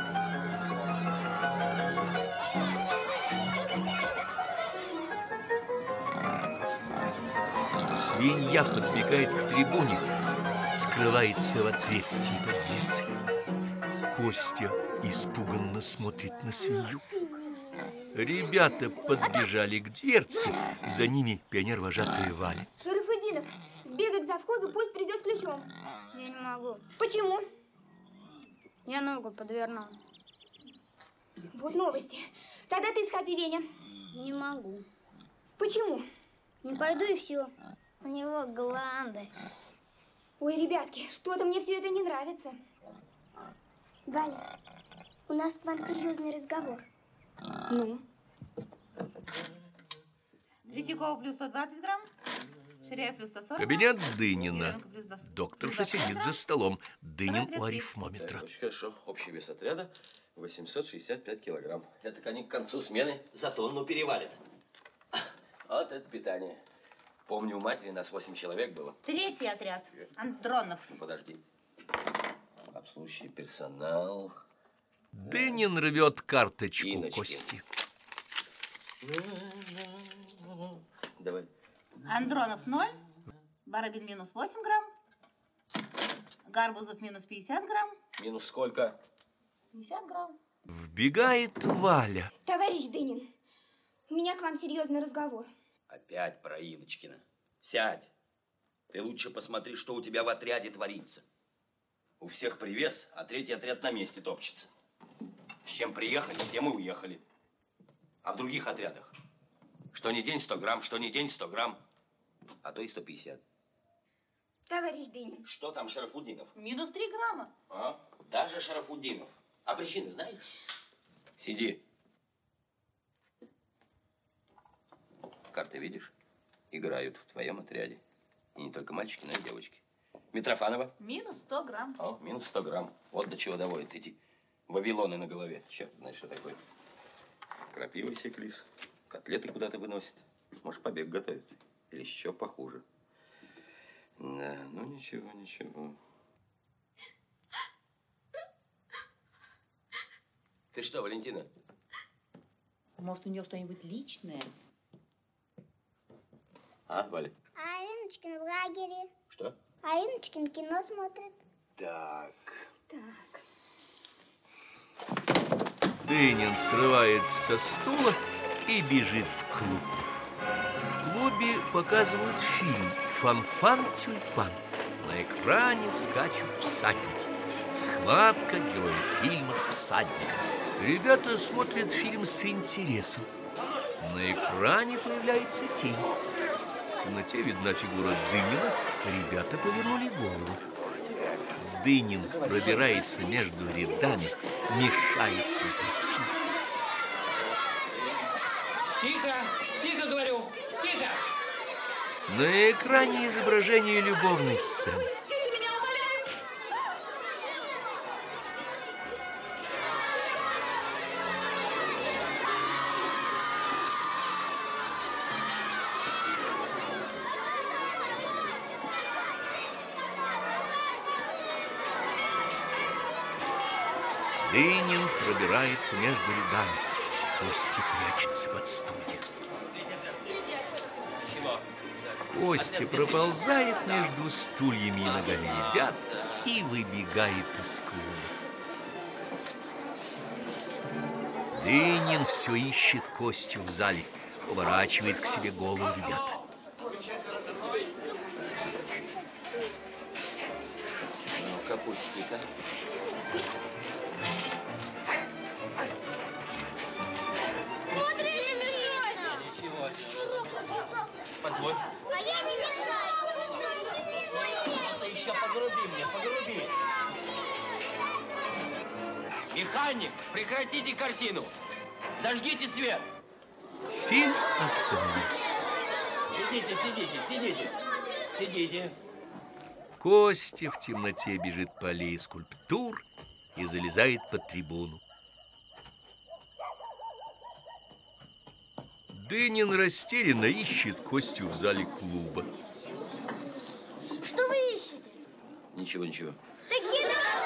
Свинья подбегает к трибуне, скрывается в отверстии под дверцей. Костя испуганно смотрит на свинью. Ребята подбежали к дверце, за ними пионер-вожатая Валя. Шарафутдинов, сбегай к завхозу, пусть придет с ключом. Я не могу. Почему? Я ногу подвернула. Вот новости. Тогда ты сходи, Веня. Не могу. Почему? Не пойду и все. У него гланды. Ой, ребятки, что-то мне все это не нравится. Галя, у нас к вам серьезный разговор. Ну? Третьякова плюс 120 грамм, Ширяев плюс 140. Кабинет Дынина. Еременко плюс 20. Докторша сидит за столом. Дынин у арифмометра. Так, очень хорошо. Общий вес отряда 865 килограмм. Это они к концу смены за тонну перевалят. Вот это питание. Помню, у матери нас 8 человек было. Третий отряд. Андронов. Ну, подожди. Обслуживающий персонал. Дынин рвет карточку Иночки. Кости. Давай. Андронов 0, Барабин минус 8 грамм, Гарбузов минус 50 грамм. Минус сколько? 50 грамм. Вбегает Валя. Товарищ Дынин, у меня к вам серьезный разговор. Опять про Иночкина. Сядь. Ты лучше посмотри, что у тебя в отряде творится. У всех привес, а третий отряд на месте топчется. С чем приехали, с тем и уехали. А в других отрядах? Что ни день 100 грамм, что ни день 100 грамм, а то и 150. Товарищ Дынин. Что там Шарафутдинов? Минус 3 грамма. А? Даже Шарафутдинов. А причины знаешь? Сиди. Карты видишь? Играют в твоем отряде. И не только мальчики, но и девочки. Митрофанова? Минус 100 грамм. О, минус 100 грамм. Вот до чего доводят эти вавилоны на голове. Черт знает, что такое. Крапива секлис. Котлеты куда-то выносят. Может, побег готовят. Или еще похуже. Да, ну ничего, ничего. Ты что, Валентина? Может, у нее что-нибудь личное? А, Валя? А Иночкин в лагере. Что? А Иночкин кино смотрит. Так. Так. Дынин срывается со стула и бежит в клуб. В клубе показывают фильм «Фан-фан-тюльпан». На экране скачут всадники. Схватка героя фильма с всадником. Ребята смотрят фильм с интересом. На экране появляется тень. В темноте видна фигура Дынина. Ребята повернули голову. Дынин пробирается между рядами, мешает смотреть фильм. Тихо! Тихо, говорю! Тихо! На экране изображение любовной сцены. Дынин пробирается между рядами. Костя прячется под стулья. Костя проползает между стульями и ногами ребят и выбегает из клуба. Дынин все ищет Костю в зале, поворачивает к себе голову ребят. Пусти-ка. Смотри, не мешай нам! Ничего. Шнурок развязался. Позволь. А я не мешаю. Ты еще погруби мне, погруби. Механик, прекратите картину. Зажгите свет. Фильм остановился. Сидите. Костя в темноте бежит по аллее скульптур и залезает под трибуну. Дынин растерянно ищет Костю в зале клуба. Что вы ищете? Ничего. Такие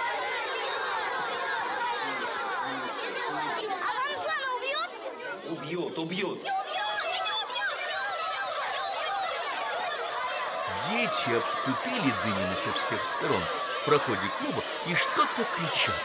А Ванзана убьет? Убьют. Дети обступили Дынина со всех сторон в проходе клуба и что-то кричат.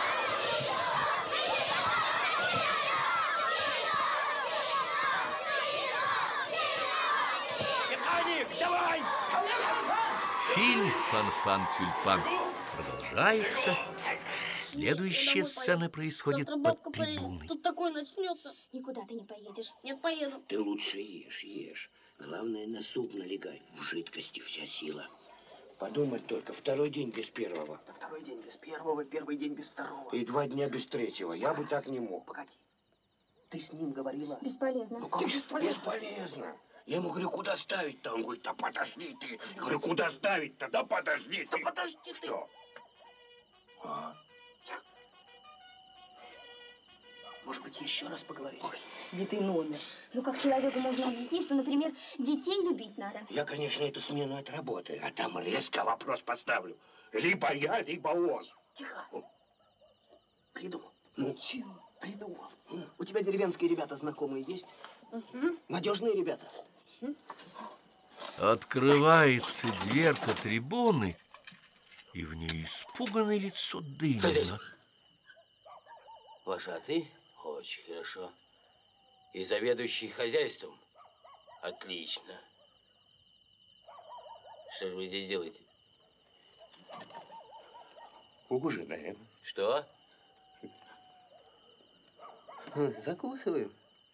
Механик, давай! Фильм «Фан-фан-тюльпан» продолжается. Следующая сцена происходит под трибуной. Тут такое начнется. Никуда ты не поедешь. Нет, поеду. Ты лучше ешь. Главное, на суп налегай. В жидкости вся сила. Подумать только, второй день без первого. Да второй день без первого, первый день без второго. И 2 дня без третьего. Я бы так не мог. Погоди. Ты с ним говорила? Бесполезно. Ну как бесполезно? Я ему говорю, куда ставить-то? Он говорит, да подожди ты. Я говорю, куда ставить-то? Да подожди ты. Да подожди ты. Что? Может быть, еще раз поговорить? Битый номер. Ну, как человеку можно объяснить, что, например, детей любить надо? Я, конечно, эту смену отработаю, а там резко вопрос поставлю. Либо я, либо он. Тихо. Придумал. Чего? Придумал. У тебя деревенские ребята знакомые есть? Надежные ребята? Открывается дверка трибуны, и в ней испуганное лицо Дынина. Маша, а ты? Очень хорошо. И заведующий хозяйством? Отлично. Что же вы здесь делаете? Ужинаем. Что? Закусываем.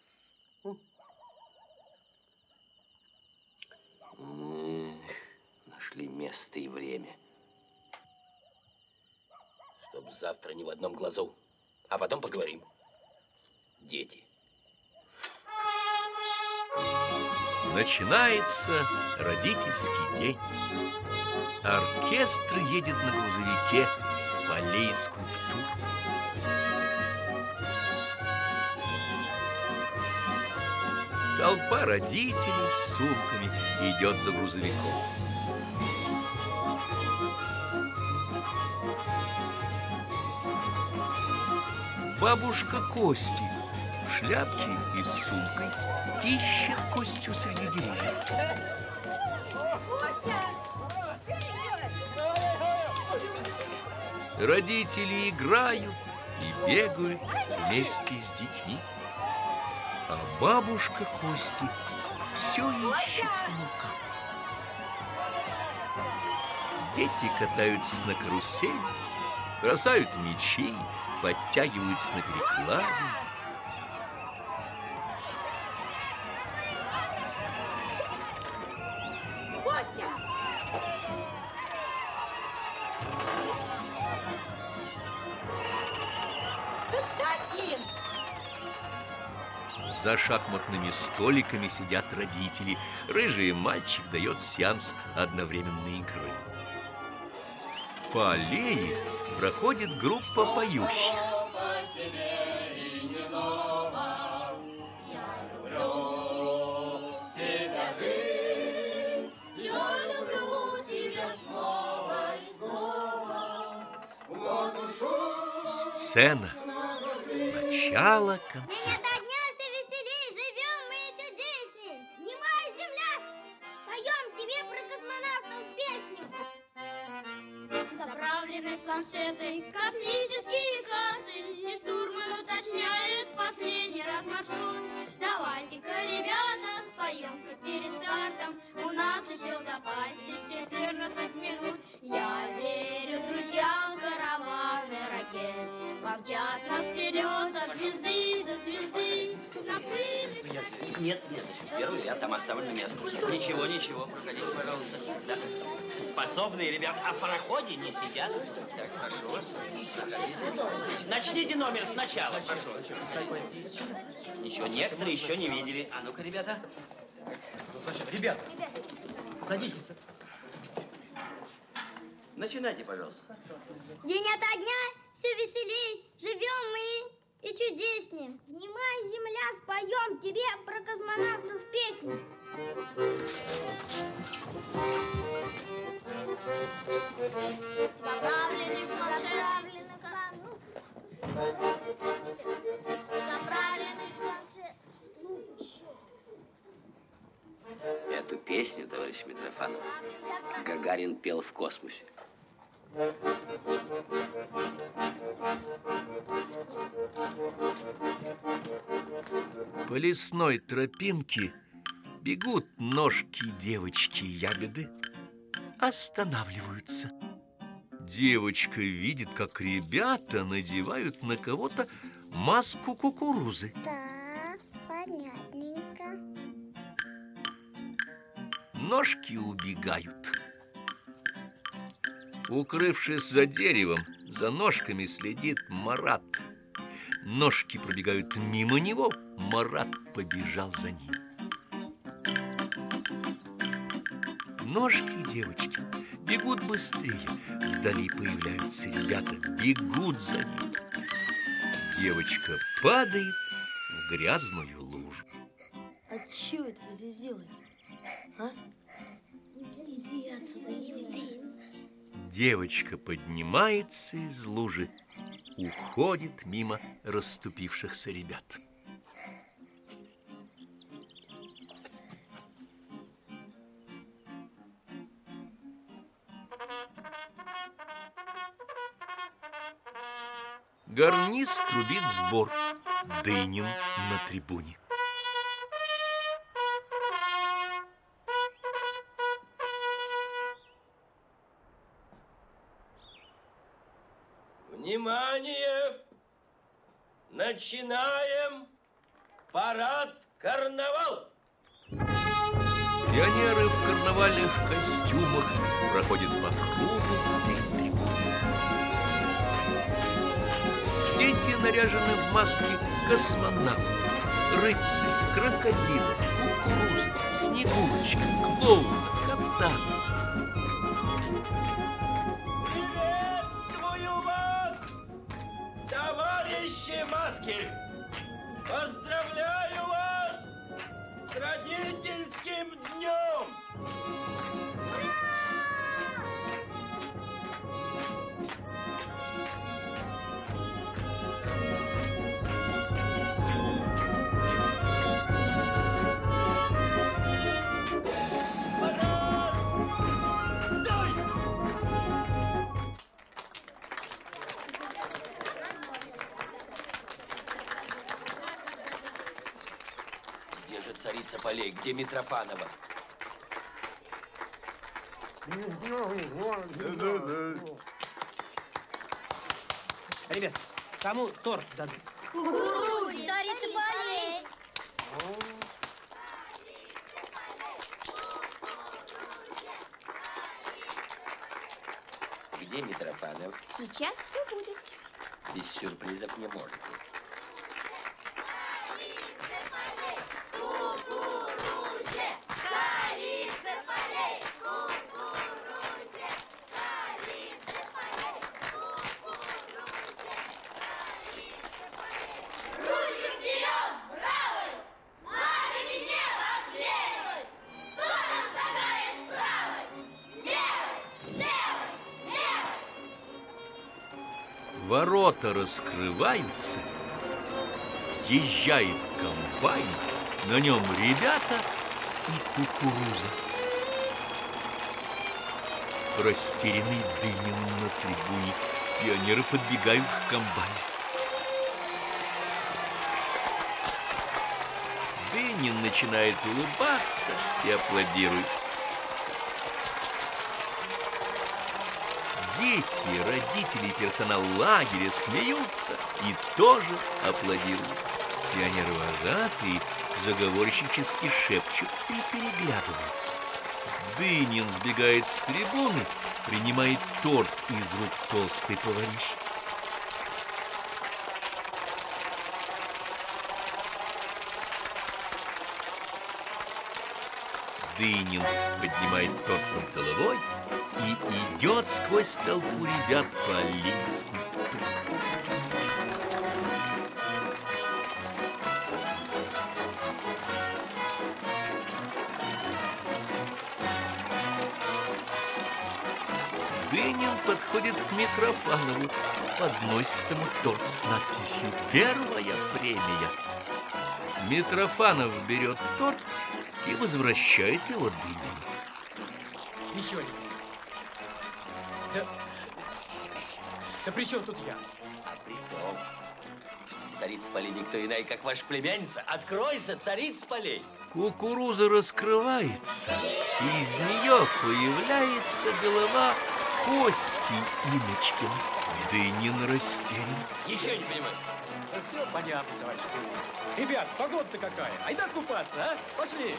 Нашли место и время. Чтоб завтра ни в одном глазу. А потом поговорим. Дети. Начинается родительский день. Оркестр едет на грузовике по аллее скульптур. Толпа родителей с сумками идет за грузовиком. Бабушка Кости в шляпке и с сумкой ищет Костю среди деревьев. Костя! Родители играют и бегают вместе с детьми. А бабушка Кости все ищет внука. Дети катаются на карусели, бросают мячи, подтягиваются на перекладине. Костя! Константин! За шахматными столиками сидят родители. Рыжий мальчик дает сеанс одновременной игры. По аллее проходит группа поющих. Сцена. Начало концерта. Дня веселей, живем мы чудесней. Немая земля, поем тебе про космонавтов песню. Заправлены планшеты, космические карты, и штурман уточняет последний раз маршрут. Давайте-ка, ребята, споем-ка перед стартом. У нас еще в запасе 14 минут. Я верю, друзья, полет от звезды до звезды. На пыльных Нет, незачем. Первый ряд, там оставлено место. Ничего, ничего, проходите, пожалуйста. Да. Способные ребята, а в пароходе не сидят. Так, прошу вас. Начните номер сначала, прошу. Ничего, некоторые еще не видели. А ну-ка, ребята. Ребята, садитесь. Начинайте, пожалуйста. День ото дня все веселей, живем мы и чудеснее. Внимай, земля, споем тебе про космонавтов песню. заправленный в планшет. Заправленный в планшет. Эту песню, товарищ Митрофанов, Гагарин пел в космосе. По лесной тропинке бегут ножки девочки-ябеды, останавливаются. Девочка видит, как ребята надевают на кого-то маску кукурузы. Да, понятненько. Ножки убегают. Укрывшись за деревом, за ножками следит Марат. Ножки пробегают мимо него, Марат побежал за ним. Ножки девочки бегут быстрее. Вдали появляются ребята, бегут за ним. Девочка падает в грязную лужу. А чего это вы здесь делаете? А? Иди отсюда, иди. Девочка поднимается из лужи, уходит мимо расступившихся ребят. Гарнист трубит сбор. Дынин на трибуне. Внимание! Начинаем парад карнавал! Пионеры в карнавальных костюмах проходят по кругу перед трибуной. Дети наряжены в маски космонавтов, рыцарь, крокодила, кукурузы, снегурочки, клоуна, кота. Приветствую вас, товарищи маски! Поздравляю вас с родительским днем! Где же царица полей? Где Митрофанова? Ребят, кому торт дадут? Кукурузе, царица полей. Где Митрофанов? Сейчас все будет. Без сюрпризов не можете. Ворота раскрываются, езжает комбайн, на нем ребята и кукуруза. Растерянный Дынин на трибуне, пионеры подбегают к комбайну. Дынин начинает улыбаться и аплодирует. Дети, родители и персонал лагеря смеются и тоже аплодируют. Пионеры-вожатые заговорщически шепчутся и переглядываются. Дынин сбегает с трибуны, принимает торт из рук толстой поварихи. Дынин поднимает торт над головой и идет сквозь толпу ребят по аллее скульптур. Дынин подходит к Митрофанову, подносит ему торт с надписью «Первая премия». Митрофанов берет торт и возвращает его Дынину. Ничего не понимаю. Да при чем тут я? А при том, что царица полей никто иная, как ваша племянница. Откройся, царица полей! Кукуруза раскрывается, и из нее появляется голова Кости Иночкина. Дынин растерян. Ничего не понимаю. Да все понятно, товарищ Дынин. Ребят, погода-то какая. Айда купаться, а? Пошли.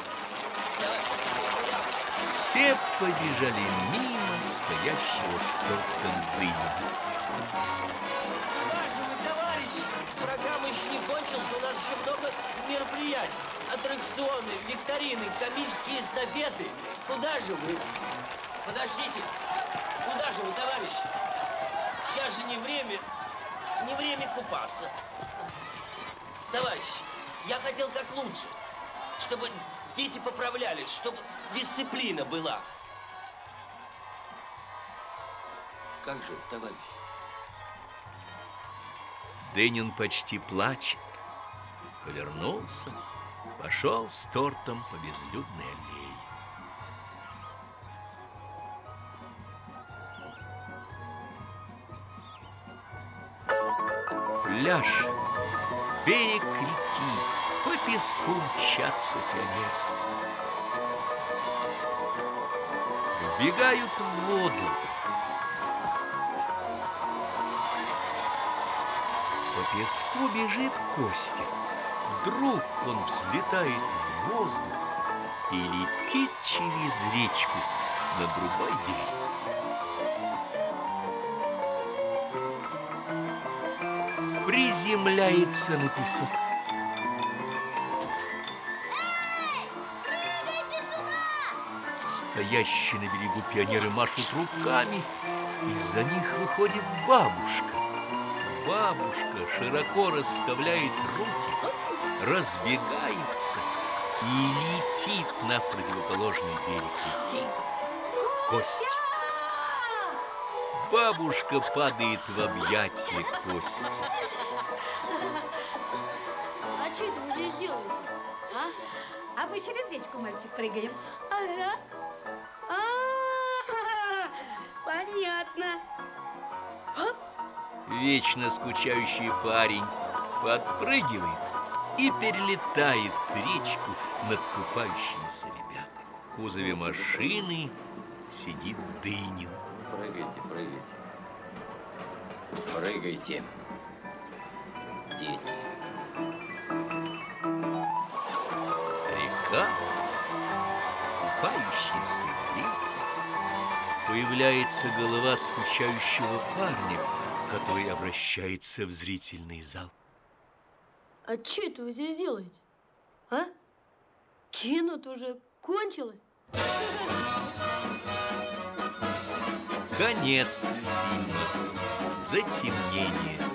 Все побежали мимо стоящего с тортом Дынина. Уважаемые товарищи, программа еще не кончилась, у нас еще много мероприятий. Аттракционы, викторины, комические эстафеты. Куда же вы? Подождите. Куда же вы, товарищи? Сейчас же не время купаться. Товарищи, я хотел как лучше, чтобы дети поправлялись, чтобы дисциплина была. Как же, товарищ? Дынин почти плачет. Повернулся, пошел с тортом по безлюдной аллее. Пляж, берег реки, по песку мчатся пионеры. Вбегают в воду. По песку бежит Костя. Вдруг он взлетает в воздух и летит через речку на другой берег. Приземляется на песок. Эй, прыгайте сюда! Стоящие на берегу пионеры машут руками. Из-за них выходит бабушка. Бабушка широко расставляет руки, разбегается и летит на противоположный берег реки к Косте. Бабушка падает в объятия Кости. А что это вы здесь делаете? А мы через речку, мальчик, прыгаем. Ага. Понятно. Вечно скучающий парень подпрыгивает и перелетает речку над купающимися ребятами. В кузове машины сидит Дынин. Прыгайте, прыгайте. Прыгайте, дети. Река, купающиеся дети. Появляется голова скучающего парня, который обращается в зрительный зал. А что это вы здесь делаете? А? Кино-то уже кончилось. Конец фильма. Затемнение.